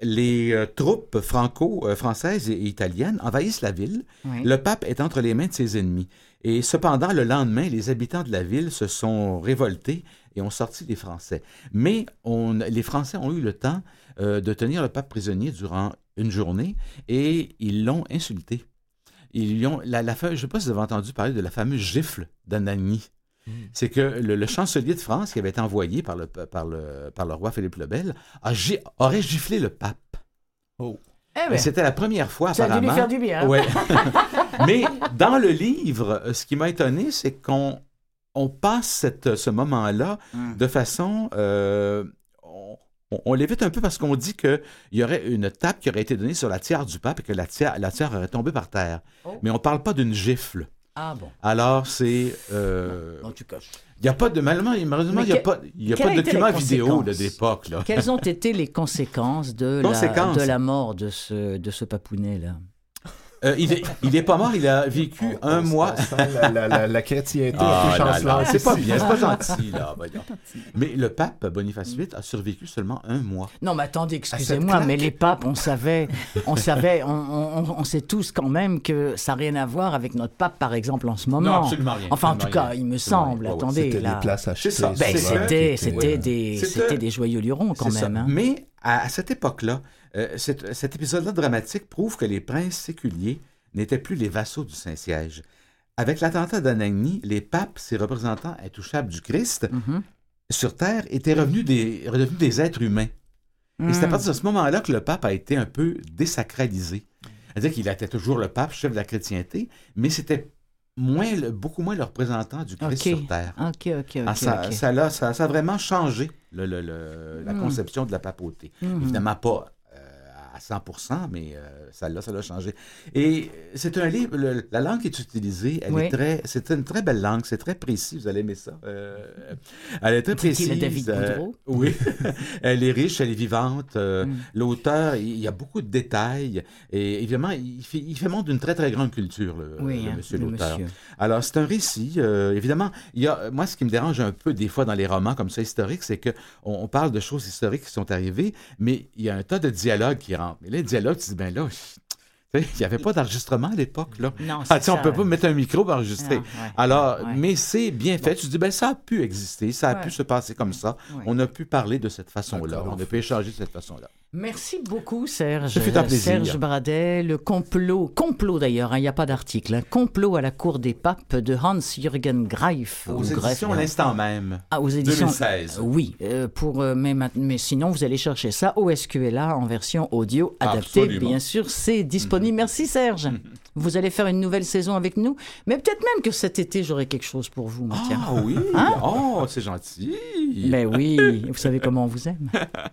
les euh, troupes franco-françaises et italiennes envahissent la ville. Oui. Le pape est entre les mains de ses ennemis. Et cependant, le lendemain, les habitants de la ville se sont révoltés et ont sorti les Français. Mais on, les Français ont eu le temps euh, de tenir le pape prisonnier durant une journée et ils l'ont insulté. Ils ont, la, la, je ne sais pas si vous avez entendu parler de la fameuse gifle d'Anagni. Mmh. C'est que le, le chancelier de France, qui avait été envoyé par le, par le, par le roi Philippe le Bel, a, aurait giflé le pape. Oh. Eh ben, c'était la première fois, ça apparemment. Ça a dû lui faire du bien. Hein? Ouais. Mais dans le livre, ce qui m'a étonné, c'est qu'on on passe cette, ce moment-là mmh. de façon... Euh, on, on l'évite un peu parce qu'on dit qu'il y aurait une tape qui aurait été donnée sur la tiare du pape et que la tiare, la tiare aurait tombé par terre. Oh. Mais on ne parle pas d'une gifle. Ah bon. Alors, c'est... Euh, non, tu coches. Il n'y a pas de... Malheureusement, il n'y a pas, y a pas de document vidéo là, d'époque. Là. Quelles ont été les conséquences de, conséquences. La, de la mort de ce, de ce papounet-là? Euh, il, est, il est pas mort, il a vécu on, un on, mois. On sent la, la, la, la chrétienté ah, chancelante. C'est pas bien, c'est pas gentil. Là. Mais le pape Boniface huit a survécu seulement un mois. Non, mais attendez, excusez-moi, mais les papes, on savait, on savait, on, on, on sait tous quand même que ça n'a rien à voir avec notre pape, par exemple, en ce moment. Non, absolument rien. Enfin, en tout cas, il me semble. Ouais, attendez, c'était là. des places achetées. C'est ça. Ben, c'était, c'était, ouais. des, c'était des joyeux lurons quand même. Hein. Mais à, à cette époque-là, euh, cet, cet épisode-là dramatique prouve que les princes séculiers n'étaient plus les vassaux du Saint-Siège. Avec l'attentat d'Anagni, les papes, ces représentants intouchables du Christ, mm-hmm. sur Terre, étaient revenus des, redevenus des êtres humains. Mm. Et c'est à partir de ce moment-là que le pape a été un peu désacralisé. C'est-à-dire qu'il était toujours le pape, chef de la chrétienté, mais c'était moins, beaucoup moins le représentant du Christ okay. sur Terre. OK, OK, OK. Ah, ça, okay. Ça, là, ça, ça a vraiment changé le, le, le, la mm. conception de la papauté. Mm-hmm. Évidemment pas... à cent pour cent, mais euh, ça l'a, ça l'a changé. Et c'est un livre, le, la langue qui est utilisée, elle oui. est très, c'est une très belle langue, c'est très précis, vous allez aimer ça. Euh, elle est très précise. C'est David Goudreau. Euh, oui, elle est riche, elle est vivante. Euh, mm. L'auteur, il y a beaucoup de détails et évidemment, il fait, il fait montre d'une très très grande culture, le, oui, le hein, monsieur le l'auteur. Monsieur. Alors c'est un récit. Euh, évidemment, il y a, moi ce qui me dérange un peu des fois dans les romans comme ça historiques, c'est que on, on parle de choses historiques qui sont arrivées, mais il y a un tas de dialogues qui rentrent. Mais là, le dialogue, tu dis, ben là, il n'y avait pas d'enregistrement à l'époque, là. Non, c'est ah, ça. On ne peut pas mettre un micro pour enregistrer. Non, ouais, Alors, ouais. mais c'est bien fait. Bon. Tu te dis, ben ça a pu exister, ça a ouais. pu se passer comme ça. Ouais. On a pu parler de cette façon-là. On a pu échanger de cette façon-là. Merci beaucoup, Serge. Ça fait un plaisir. Serge Bradet, le complot, complot d'ailleurs, il hein, n'y a pas d'article, hein, complot à la cour des papes de Hans-Jürgen Greif. Aux éditions l'instant même. Ah, aux éditions. deux mille seize. Oui, euh, pour, euh, mais, mais sinon, vous allez chercher ça au S Q L A en version audio adaptée. Absolument. Bien sûr, c'est disponible. Mm-hmm. Merci, Serge. Mm-hmm. Vous allez faire une nouvelle saison avec nous, mais peut-être même que cet été, j'aurai quelque chose pour vous, Mathieu. Ah oui, hein? Oh, c'est gentil. Ben oui, vous savez comment on vous aime.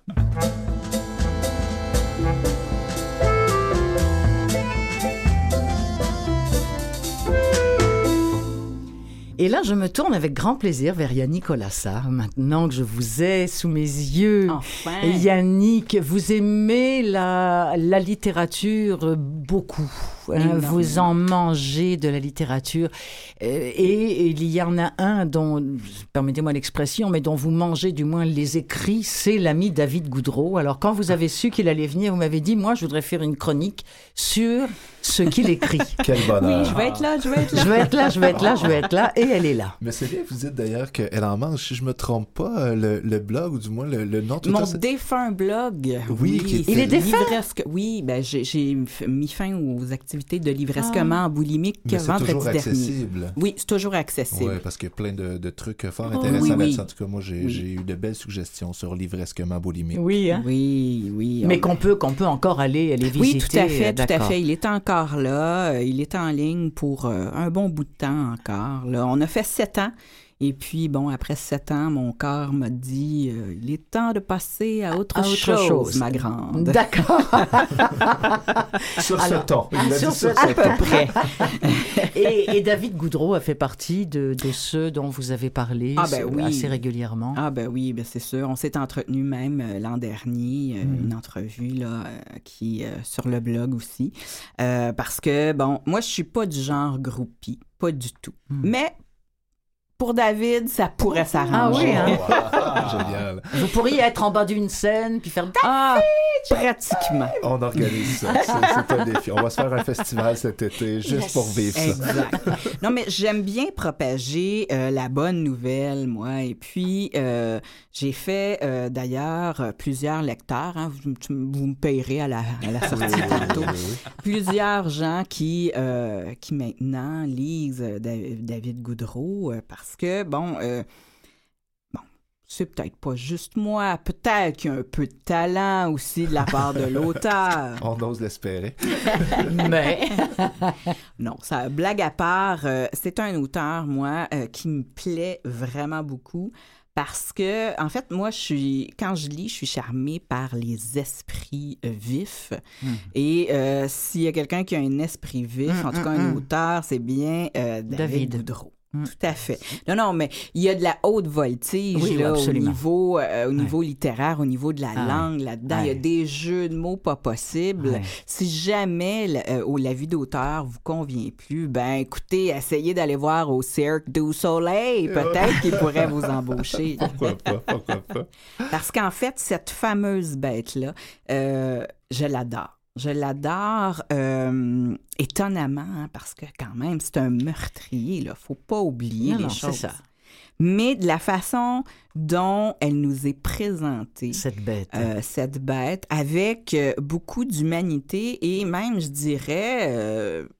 Et là, je me tourne avec grand plaisir vers Yannick Olassar, maintenant que je vous ai sous mes yeux. Enfin. Yannick, vous aimez la, la littérature beaucoup. Hein, vous en mangez de la littérature. Euh, et, et il y en a un dont, permettez-moi l'expression, mais dont vous mangez du moins les écrits, c'est l'ami David Goudreau. Alors, quand vous avez su qu'il allait venir, vous m'avez dit, moi, je voudrais faire une chronique sur ce qu'il écrit. Quel bonheur. Oui, je vais être là, je vais être là. Je vais être là, je vais être là, je vais être là. Et elle est là. Mais c'est bien, vous dites d'ailleurs qu'elle en mange, si je me trompe pas, le, le blog, ou du moins le, le nom... Tout Mon ça, défunt blog. Oui, oui qui il est défunt? Livresque... Oui, ben j'ai, j'ai mis fin aux activités de livresquement ah. boulimique mais vendredi c'est toujours dernier. accessible. Oui, c'est toujours accessible. Oui, parce qu'il y a plein de, de trucs fort oh, intéressants oui, là-dessus. oui. En tout cas, moi, j'ai, oui. j'ai eu de belles suggestions sur livresquement boulimique. Oui, hein? Oui, oui. Mais on... qu'on peut, qu'on peut encore aller les visiter. Oui, tout à fait, d'accord. tout à fait. Il est encore là. Il est en ligne pour euh, un bon bout de temps encore. Là. On a fait sept ans. Et puis, bon, après sept ans, mon corps m'a dit euh, il est temps de passer à autre, à autre chose, chose, ma grande. D'accord. Sur ce ton. Il a sur dit ce, à peu près. et, et David Goudreau a fait partie de, de ceux dont vous avez parlé ah ben oui. assez régulièrement. Ah ben oui, ben c'est sûr. On s'est entretenu même euh, l'an dernier, euh, mm. une entrevue là, euh, qui euh, sur le blog aussi. Euh, parce que, bon, moi, je suis pas du genre groupie, pas du tout. Mm. Mais pour David, ça pourrait s'arranger. Ah oui, hein? Wow. Génial. Vous pourriez être en bas d'une scène puis faire David, ah, Pratiquement. On organise ça. C'est, c'est un défi. On va se faire un festival cet été juste yes. pour vivre ça. Exact. Non, mais j'aime bien propager euh, la bonne nouvelle, moi. Et puis, euh, j'ai fait euh, d'ailleurs plusieurs lecteurs. Hein, vous, vous me payerez à la, à la sortie tantôt. Plusieurs gens qui, euh, qui maintenant lisent David Goudreau euh, parce que, bon... Euh, c'est peut-être pas juste moi. Peut-être qu'il y a un peu de talent aussi de la part de l'auteur. On ose l'espérer. Mais... non, ça, blague à part, euh, c'est un auteur, moi, euh, qui me plaît vraiment beaucoup parce que, en fait, moi, je suis, quand je lis, je suis charmée par les esprits euh, vifs. Mm. Et euh, s'il y a quelqu'un qui a un esprit vif, mm, en tout cas, mm, un mm. auteur, c'est bien euh, David, David Goudreau. Mmh. Tout à fait. Non, non, mais il y a de la haute voltige oui, là, au niveau, euh, au niveau ouais. littéraire, au niveau de la ah, langue là-dedans. Ouais. Il y a des jeux de mots pas possibles. Ouais. Si jamais euh, la vie d'auteur vous convient plus, ben écoutez, essayez d'aller voir au Cirque du Soleil. Peut-être qu'il pourrait vous embaucher. Pourquoi pas? Pourquoi pas? Parce qu'en fait, cette fameuse bête-là, euh, je l'adore. Je l'adore euh, étonnamment, hein, parce que quand même, c'est un meurtrier. Il ne faut pas oublier non, les non, choses. C'est ça. Mais de la façon dont elle nous est présentée, cette bête, euh, cette bête avec euh, beaucoup d'humanité et même, je dirais... Euh,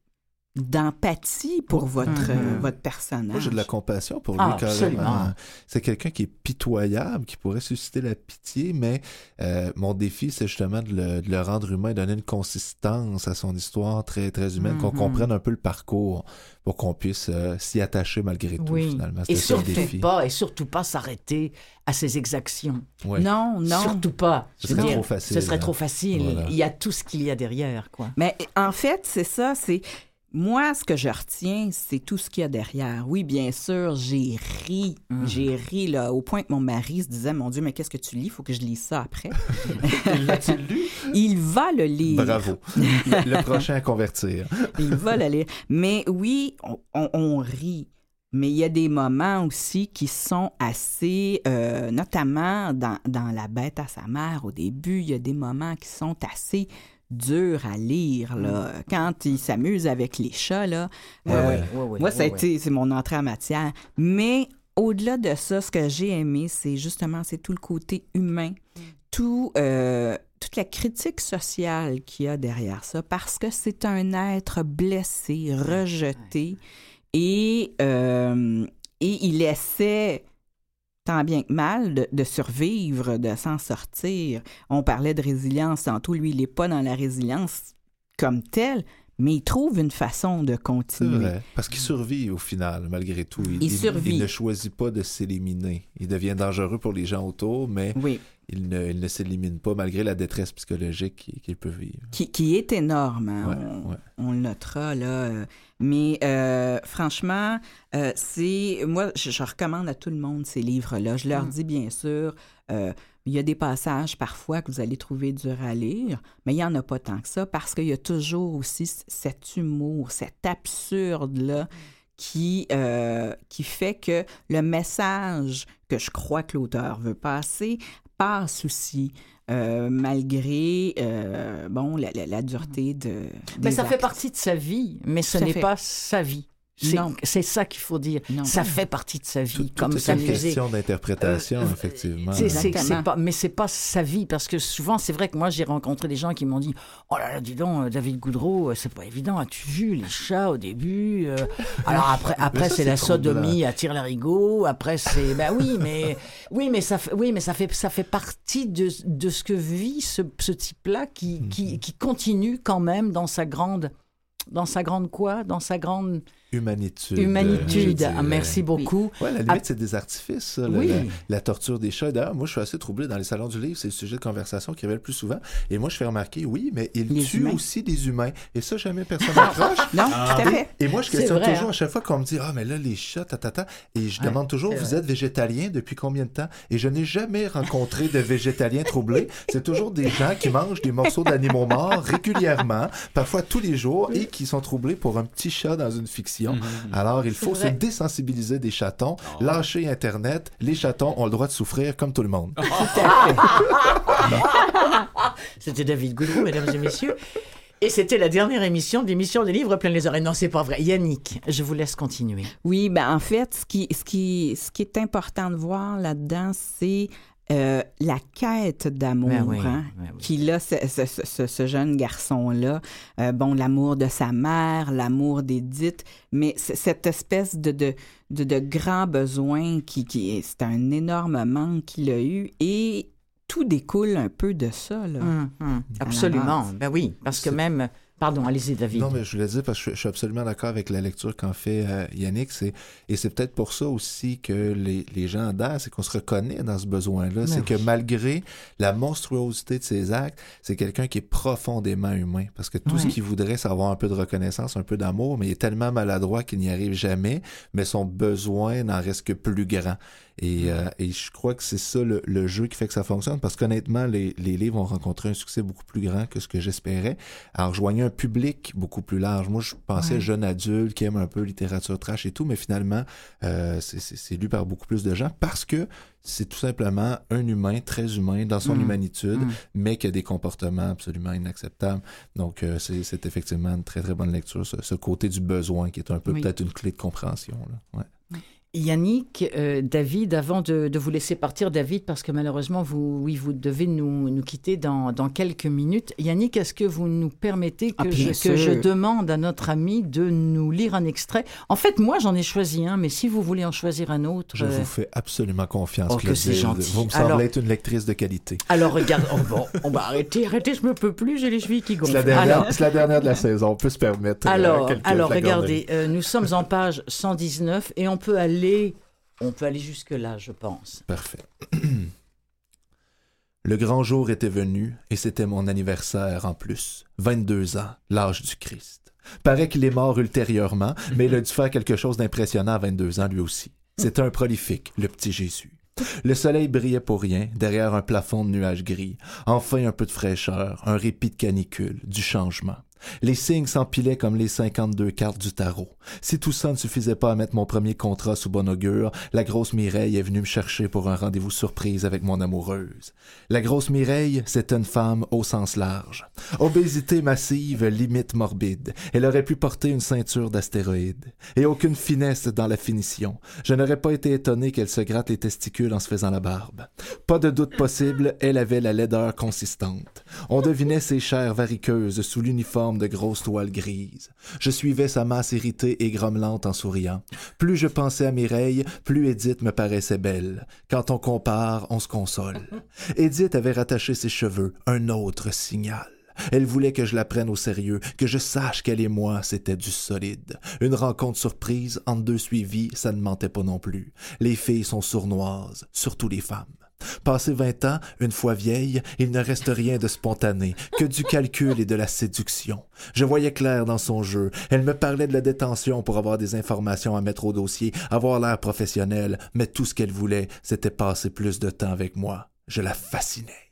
d'empathie pour votre, mm-hmm. euh, votre personnage. Moi, j'ai de la compassion pour lui, ah, carrément. C'est quelqu'un qui est pitoyable, qui pourrait susciter la pitié, mais euh, mon défi, c'est justement de le, de le rendre humain, donner une consistance à son histoire très, très humaine, mm-hmm. qu'on comprenne un peu le parcours pour qu'on puisse euh, s'y attacher malgré tout, oui. finalement. Et surtout, pas, et surtout pas s'arrêter à ses exactions. Oui. Non, non. Surtout pas. Ce serait dire, trop facile. Ce serait hein. trop facile. Voilà. Il y a tout ce qu'il y a derrière, quoi. Mais en fait, c'est ça, c'est... Moi, ce que je retiens, c'est tout ce qu'il y a derrière. Oui, bien sûr, j'ai ri. Mmh. J'ai ri, là, au point que mon mari se disait, « Mon Dieu, mais qu'est-ce que tu lis? Il faut que je lise ça après. » L'as-tu lu? Il va le lire. Bravo. Le prochain à convertir. Il va le lire. Mais oui, on, on, on rit. Mais il y a des moments aussi qui sont assez, euh, notamment dans, dans La bête à sa mère, au début, il y a des moments qui sont assez... dur à lire, là. Quand il s'amuse avec les chats, là, ouais, euh, ouais, ouais, ouais, moi, ça a ouais, été, ouais. c'est mon entrée en matière. Mais au-delà de ça, ce que j'ai aimé, c'est justement, c'est tout le côté humain, mm. tout, euh, toute la critique sociale qu'il y a derrière ça, parce que c'est un être blessé, rejeté, ouais. et, euh, et il essaie... tant bien que mal, de, de survivre, de s'en sortir. On parlait de résilience tantôt. Lui, il n'est pas dans la résilience comme telle, mais il trouve une façon de continuer. C'est vrai, parce qu'il survit au final, malgré tout. Il, il, il survit. Il ne choisit pas de s'éliminer. Il devient dangereux pour les gens autour, mais oui. il, ne, il ne s'élimine pas, malgré la détresse psychologique qu'il peut vivre. Qui, qui est énorme, hein? ouais, on, ouais. on le notera, là. Mais euh, franchement, euh, c'est... Moi, je, je recommande à tout le monde ces livres-là. Je leur mm. dis, bien sûr... Euh, il y a des passages parfois que vous allez trouver durs à lire, mais il n'y en a pas tant que ça parce qu'il y a toujours aussi cet humour, cet absurde-là qui, euh, qui fait que le message que je crois que l'auteur veut passer passe aussi. Euh, malgré euh, bon, la, la, la dureté de... Mais ça actes. fait partie de sa vie, mais ce n'est fait. pas sa vie. C'est, c'est ça qu'il faut dire. Non, ça non. fait partie de sa vie. Tout, comme tout sa est une musique. question d'interprétation, euh, effectivement. C'est, c'est, c'est pas, mais c'est pas sa vie, parce que souvent, c'est vrai que moi, j'ai rencontré des gens qui m'ont dit « Oh là là, dis donc, David Goudreau, c'est pas évident. As-tu vu les chats au début euh... ?» Alors après, après ça, c'est, c'est la sodomie à tire-larigot. Après, c'est... Ben oui, mais, oui, mais, ça, fait, oui, mais ça, fait, ça fait partie de, de ce que vit ce, ce type-là qui, mm-hmm. qui, qui continue quand même dans sa grande... Dans sa grande quoi? Dans sa grande... Humanitude. Humanitude. Ah, merci beaucoup. Oui, à la limite, ah, c'est des artifices, ça, oui. la, la, la torture des chats. D'ailleurs, moi, je suis assez troublé dans les salons du livre. C'est le sujet de conversation qui revient le plus souvent. Et moi, je fais remarquer, oui, mais il les tue humains. aussi des humains. Et ça, jamais personne n'approche. Non, ah. tout à fait. Et, et moi, je questionne toujours hein. à chaque fois qu'on me dit, ah, mais là, les chats, tatata. Et je ouais, demande toujours, vous êtes végétalien depuis combien de temps? Et je n'ai jamais rencontré de végétaliens troublés. C'est toujours des gens qui mangent des morceaux d'animaux morts régulièrement, parfois tous les jours, et qui sont troublés pour un petit chat dans une fiction. l'émission. Mmh. Alors, il faut C'est se vrai. désensibiliser des chatons, Oh. lâcher Internet. Les chatons ont le droit de souffrir comme tout le monde. C'était David Goudreau, mesdames et messieurs. Et c'était la dernière émission de l'émission de Livres plein les oreilles. Non, c'est pas vrai. Yannick, je vous laisse continuer. Oui, ben en fait, ce qui, ce qui, ce qui est important de voir là-dedans, c'est euh, la quête d'amour Ben oui, hein, ben oui. qu'il a, ce, ce, ce, ce jeune garçon-là. Euh, bon, l'amour de sa mère, l'amour d'Édith, mais c- cette espèce de, de, de, de grand besoin, qui, qui c'est un énorme manque qu'il a eu, et tout découle un peu de ça, là. Hum, hum, absolument. Ben oui, parce que C'est- même... Pardon, allez-y, David. Non, mais je voulais dire, parce que je, je suis absolument d'accord avec la lecture qu'en fait euh, Yannick, c'est, et c'est peut-être pour ça aussi que les, les gens adhèrent, c'est qu'on se reconnaît dans ce besoin-là. Mais c'est oui. que malgré la monstruosité de ses actes, c'est quelqu'un qui est profondément humain. Parce que tout Ouais. ce qu'il voudrait, c'est avoir un peu de reconnaissance, un peu d'amour, mais il est tellement maladroit qu'il n'y arrive jamais, mais son besoin n'en reste que plus grand. Et, euh, et je crois que c'est ça le, le jeu qui fait que ça fonctionne, parce qu'honnêtement, les, les livres ont rencontré un succès beaucoup plus grand que ce que j'espérais, en rejoignant un public beaucoup plus large. Moi, je pensais Ouais. jeune adulte qui aime un peu littérature trash et tout, mais finalement, euh, c'est, c'est, c'est lu par beaucoup plus de gens, parce que c'est tout simplement un humain, très humain, dans son Mm. humanitude, Mm. mais qui a des comportements absolument inacceptables. Donc, euh, c'est, c'est effectivement une très, très bonne lecture, ce, ce côté du besoin qui est un peu Oui. peut-être une clé de compréhension. Là. Ouais. Yannick, euh, David, avant de, de vous laisser partir, David, parce que malheureusement, vous, oui, vous devez nous, nous quitter dans, dans quelques minutes. Yannick, est-ce que vous nous permettez que, Ah, bien je, que sûr. je demande à notre ami de nous lire un extrait? En fait, moi, j'en ai choisi un, mais si vous voulez en choisir un autre... Je euh, vous fais absolument confiance, Oh, que Clotilde. c'est gentil. Vous me semblez Alors- être une lectrice de qualité. Alors, regarde, oh, bon, on va arrêter, arrêter, je me peux plus, j'ai les chevilles qui C'est gonflent. la, dernière, Alors, c'est la dernière de la saison, on peut se permettre. euh, alors, quelques alors flagorneries. regardez, euh, nous sommes en page cent dix-neuf et on peut aller, on peut aller jusque-là, je pense. Parfait. Le grand jour était venu, et c'était mon anniversaire en plus. vingt-deux ans, l'âge du Christ. Paraît qu'il est mort ultérieurement, mais il a dû faire quelque chose d'impressionnant à vingt-deux ans lui aussi. C'était un prolifique, le petit Jésus. Le soleil brillait pour rien, derrière un plafond de nuages gris. Enfin un peu de fraîcheur, un répit de canicule, du changement. Les signes s'empilaient comme les cinquante-deux cartes du tarot. Si tout ça ne suffisait pas à mettre mon premier contrat sous bon augure, la grosse Mireille est venue me chercher pour un rendez-vous surprise avec mon amoureuse. La grosse Mireille, c'est une femme au sens large. Obésité massive, limite morbide. Elle aurait pu porter une ceinture d'astéroïdes. Et aucune finesse dans la finition. Je n'aurais pas été étonné qu'elle se gratte les testicules en se faisant la barbe. Pas de doute possible, elle avait la laideur consistante. On devinait ses chairs variqueuses sous l'uniforme de grosses toiles grises. Je suivais sa masse irritée et grommelante en souriant. Plus je pensais à Mireille, plus Édith me paraissait belle. Quand on compare, on se console. Édith avait rattaché ses cheveux, un autre signal. Elle voulait que je la prenne au sérieux, que je sache qu'elle et moi, c'était du solide. Une rencontre surprise, entre deux suivis, ça ne mentait pas non plus. Les filles sont sournoises, surtout les femmes. Passé vingt ans, une fois vieille, il ne reste rien de spontané, que du calcul et de la séduction. Je voyais clair dans son jeu. Elle me parlait de la détention pour avoir des informations à mettre au dossier, avoir l'air professionnel, mais tout ce qu'elle voulait, c'était passer plus de temps avec moi. Je la fascinais.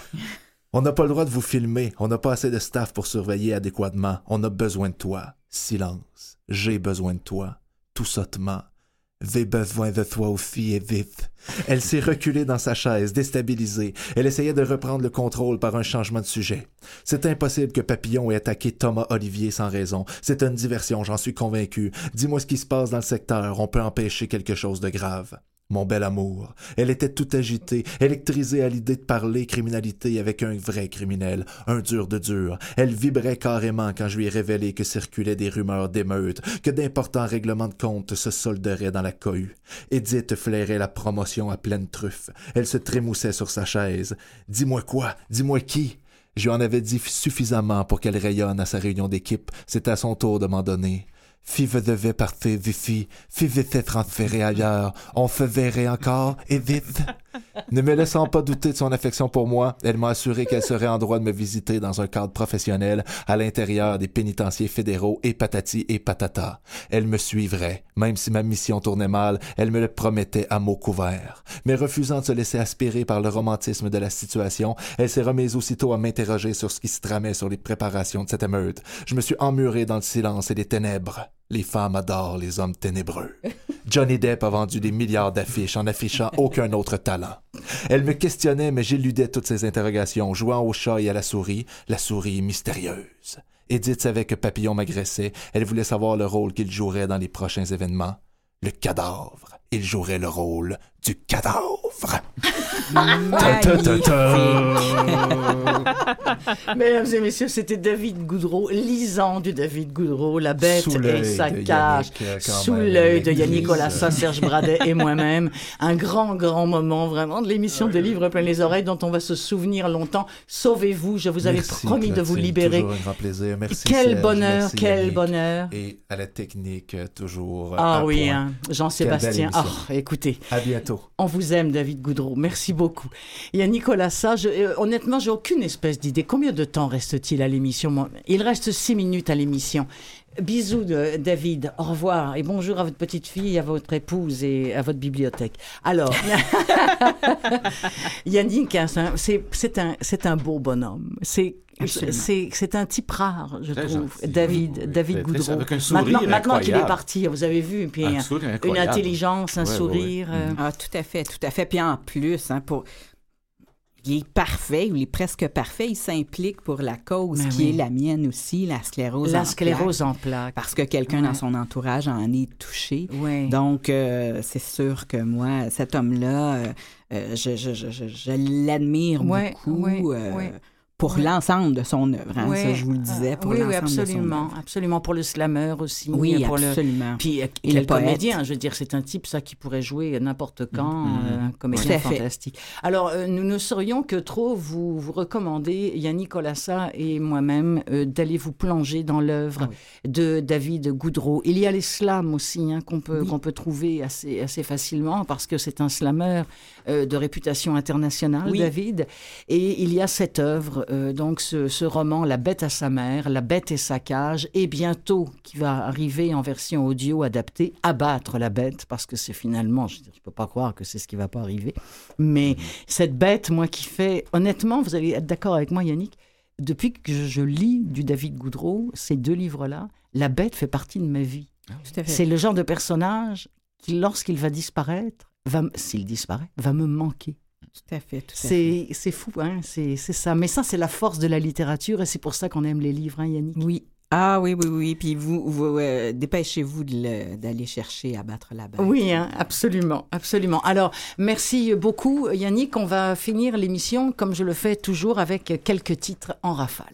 On n'a pas le droit de vous filmer, on n'a pas assez de staff pour surveiller adéquatement, on a besoin de toi. Silence. J'ai besoin de toi. Tout sottement. J'ai besoin de toi aussi et vite. Elle s'est reculée dans sa chaise, déstabilisée. Elle essayait de reprendre le contrôle par un changement de sujet. C'est impossible que Papillon ait attaqué Thomas Olivier sans raison. C'est une diversion, j'en suis convaincu. Dis-moi ce qui se passe dans le secteur, on peut empêcher quelque chose de grave. Mon bel amour. Elle était toute agitée, électrisée à l'idée de parler criminalité avec un vrai criminel, un dur de dur. Elle vibrait carrément quand je lui ai révélé que circulaient des rumeurs d'émeutes, que d'importants règlements de compte se solderaient dans la cohue. Édith flairait la promotion à pleine truffe. Elle se trémoussait sur sa chaise. « Dis-moi quoi? Dis-moi qui? » Je lui en avais dit suffisamment pour qu'elle rayonne à sa réunion d'équipe. C'est à son tour de m'en donner. Five devait partir d'ici, Five était transféré ailleurs, on se verrait encore, et vite. Ne me laissant pas douter de son affection pour moi, elle m'a assuré qu'elle serait en droit de me visiter dans un cadre professionnel à l'intérieur des pénitenciers fédéraux et patati et patata. Elle me suivrait, même si ma mission tournait mal, elle me le promettait à mots couverts. Mais refusant de se laisser aspirer par le romantisme de la situation, elle s'est remise aussitôt à m'interroger sur ce qui se tramait sur les préparations de cette émeute. Je me suis emmuré dans le silence et les ténèbres. Les femmes adorent les hommes ténébreux. Johnny Depp a vendu des milliards d'affiches en affichant aucun autre talent. Elle me questionnait, mais j'éludais toutes ses interrogations, jouant au chat et à la souris, la souris mystérieuse. Edith savait que Papillon m'agressait. Elle voulait savoir le rôle qu'il jouerait dans les prochains événements. Le cadavre. Il jouerait le rôle du cadavre. Mesdames et messieurs, c'était David Goudreau, lisant du David Goudreau, La bête et sa cage, sous l'œil de Yannick Olassa, Serge Bradet et moi-même. Un grand, grand moment vraiment de l'émission de Livres plein les oreilles dont on va se souvenir longtemps. Sauvez-vous, je vous avais Merci, promis Clotilde, de vous libérer. Toujours un grand plaisir. Merci, quel Serge, bonheur, merci, quel Yannick. bonheur. Et à la technique, toujours. Ah à oui, point. hein, Jean-Sébastien. Ah, écoutez. À bientôt. On vous aime, David Goudreau. Merci beaucoup. Yannick Olassa, je, euh, honnêtement, j'ai aucune espèce d'idée. Combien de temps reste-t-il à l'émission? Moi, il reste six minutes à l'émission. Bisous, de, David. Au revoir. Et bonjour à votre petite fille, à votre épouse et à votre bibliothèque. Alors, Yannick, hein, c'est, c'est, un, c'est un beau bonhomme. C'est C'est, c'est un type rare, je très trouve, gentil. David, Oui, oui, David très, Goudreau. très, avec un sourire maintenant, maintenant qu'il est incroyable. parti, vous avez vu, puis Un un- sourire une incroyable. intelligence, un Ouais, ouais, sourire. ouais. euh, Ah, tout à fait, tout à fait. Puis en plus, hein, pour... il est parfait, il est presque parfait. Il s'implique pour la cause Mais qui oui. est la mienne aussi, la sclérose La en sclérose plaques, en plaques. parce que quelqu'un Ouais. dans son entourage en est touché. Ouais. Donc, euh, c'est sûr que moi, cet homme-là, euh, euh, je, je, je, je, je l'admire Ouais, beaucoup ouais, euh, ouais. pour Ouais. l'ensemble de son œuvre. Hein, Ouais. Ça, je vous le disais, pour oui, oui, l'ensemble de son absolument, œuvre. absolument. Pour le slammer aussi. Oui, pour le... absolument. Puis, euh, Et quel le poète. comédien, je veux dire, c'est un type, ça, qui pourrait jouer n'importe quand, Mhm. euh, un Tout comédien à fait. fantastique. Alors, euh, nous ne saurions que trop vous, vous recommander, Yannick Olassa et moi-même, euh, d'aller vous plonger dans l'œuvre Ah de David Goudreau. Il y a les slams aussi, hein, qu'on peut, Oui. qu'on peut trouver assez, assez facilement, parce que c'est un slammer euh, de réputation internationale, Oui. David. Et il y a cette œuvre, euh, donc ce, ce roman, La bête à sa mère, La bête et sa cage, et bientôt, qui va arriver en version audio adaptée, Abattre la bête, parce que c'est finalement, je ne peux pas croire que c'est ce qui ne va pas arriver, mais cette bête, moi, qui fait, honnêtement, vous allez être d'accord avec moi, Yannick, depuis que je, je lis du David Goudreau, ces deux livres-là, la bête fait partie de ma vie. Tout à fait. C'est le genre de personnage qui, lorsqu'il va disparaître, va, m- s'il disparaît, va me manquer. Tout à fait, tout à fait. C'est, c'est fou, hein? c'est, c'est ça. Mais ça, c'est la force de la littérature et c'est pour ça qu'on aime les livres, hein, Yannick? Oui. Ah oui, oui, oui. Puis vous, vous euh, dépêchez-vous de le- d'aller chercher Abattre la bête. Oui, hein, absolument, absolument. Alors, merci beaucoup, Yannick. On va finir l'émission, comme je le fais toujours, avec quelques titres en rafale.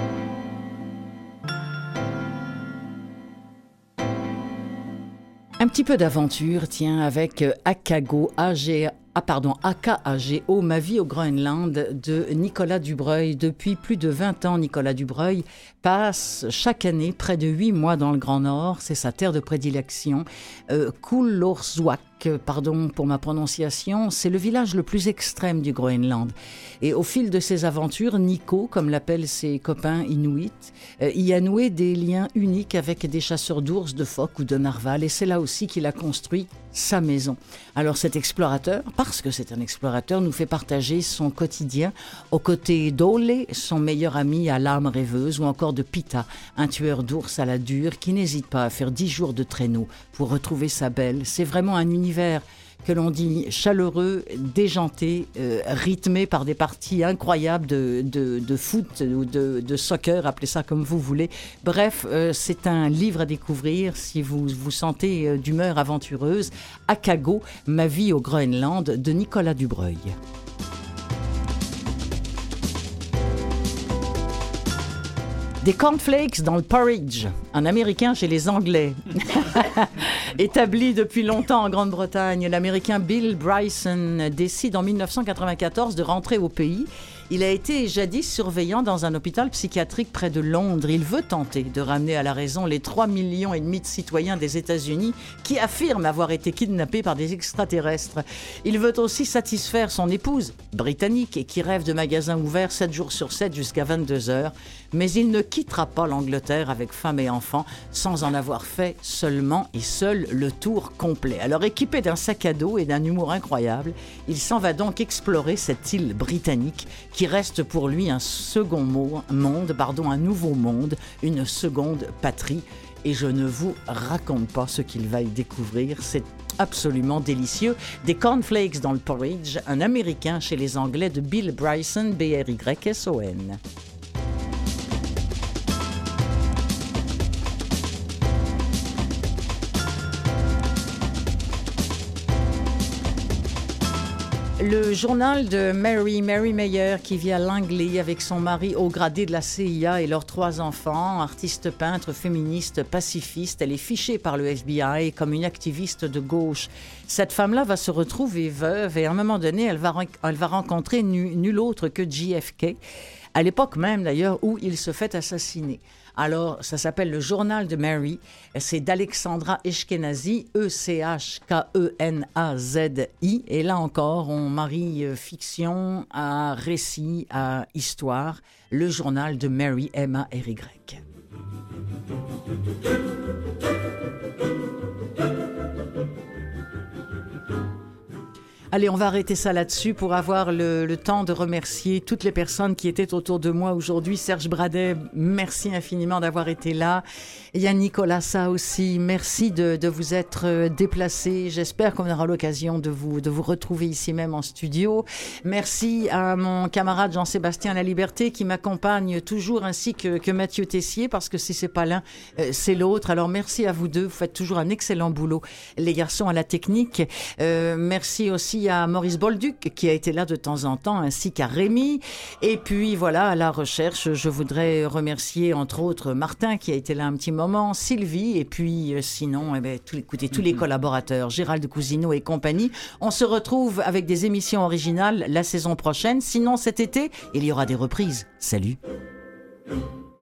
Un petit peu d'aventure, tiens, avec Akago, A G, ah pardon, A K A G O, Ma vie au Groenland, de Nicolas Dubreuil. Depuis plus de vingt ans, Nicolas Dubreuil passe chaque année près de huit mois dans le Grand Nord. C'est sa terre de prédilection. Euh, Kulorzwak, pardon pour ma prononciation, c'est le village le plus extrême du Groenland. Et au fil de ses aventures, Nico, comme l'appellent ses copains inuits, euh, y a noué des liens uniques avec des chasseurs d'ours, de phoques ou de narvals. Et c'est là aussi qu'il a construit sa maison. Alors cet explorateur, parce que c'est un explorateur, nous fait partager son quotidien aux côtés d'Ole, son meilleur ami à l'âme rêveuse, ou encore de Pita, un tueur d'ours à la dure qui n'hésite pas à faire dix jours de traîneau pour retrouver sa belle. C'est vraiment un univers que l'on dit chaleureux, déjanté, euh, rythmé par des parties incroyables de, de, de foot ou de, de soccer, appelez ça comme vous voulez. Bref, euh, c'est un livre à découvrir si vous vous sentez euh, d'humeur aventureuse. Akago, Ma vie au Groenland, de Nicolas Dubreuil. Des cornflakes dans le porridge, un Américain chez les Anglais. Établi depuis longtemps en Grande-Bretagne, l'Américain Bill Bryson décide en dix-neuf cent quatre-vingt-quatorze de rentrer au pays. Il a été jadis surveillant dans un hôpital psychiatrique près de Londres. Il veut tenter de ramener à la raison les trois millions et demi de citoyens des États-Unis qui affirment avoir été kidnappés par des extraterrestres. Il veut aussi satisfaire son épouse, britannique, et qui rêve de magasins ouverts sept jours sur sept jusqu'à vingt-deux heures. mais il ne quittera pas l'Angleterre avec femme et enfants sans en avoir fait seulement et seul le tour complet. Alors équipé d'un sac à dos et d'un humour incroyable, il s'en va donc explorer cette île britannique qui reste pour lui un second monde, pardon, un nouveau monde, une seconde patrie. Et je ne vous raconte pas ce qu'il va y découvrir, c'est absolument délicieux. Des cornflakes dans le porridge, un Américain chez les Anglais de Bill Bryson, B R Y S O N. Le journal de Mary, Mary Meyer, qui vit à Langley avec son mari haut gradé de la C I A et leurs trois enfants, artiste peintre, féministe, pacifiste. Elle est fichée par le F B I comme une activiste de gauche. Cette femme-là va se retrouver veuve et à un moment donné, elle va, elle va rencontrer nu, nul autre que J F K, à l'époque même d'ailleurs où il se fait assassiner. Alors, ça s'appelle le journal de Mary. C'est d'Alexandra Eshkenazi, E C H K E N A Z I. Et là encore, on marie fiction à récit, à histoire. Le journal de Mary, M A R Y. Allez, on va arrêter ça là-dessus pour avoir le, le temps de remercier toutes les personnes qui étaient autour de moi aujourd'hui. Serge Bradet, merci infiniment d'avoir été là. Yannick Olassa aussi, merci de, de vous être déplacé. J'espère qu'on aura l'occasion de vous, de vous retrouver ici même en studio. Merci à mon camarade Jean-Sébastien Laliberté qui m'accompagne toujours, ainsi que, que Mathieu Tessier, parce que si c'est pas l'un, euh, c'est l'autre. Alors merci à vous deux, vous faites toujours un excellent boulot, les garçons à la technique. Euh, merci aussi à Maurice Bolduc qui a été là de temps en temps, ainsi qu'à Rémi. Et puis voilà, à la recherche, je voudrais remercier entre autres Martin qui a été là un petit moment, Sylvie, et puis euh, sinon, eh ben, tout, écoutez, tous les collaborateurs, Gérald Cousineau et compagnie. On se retrouve avec des émissions originales la saison prochaine. Sinon, cet été, il y aura des reprises. Salut!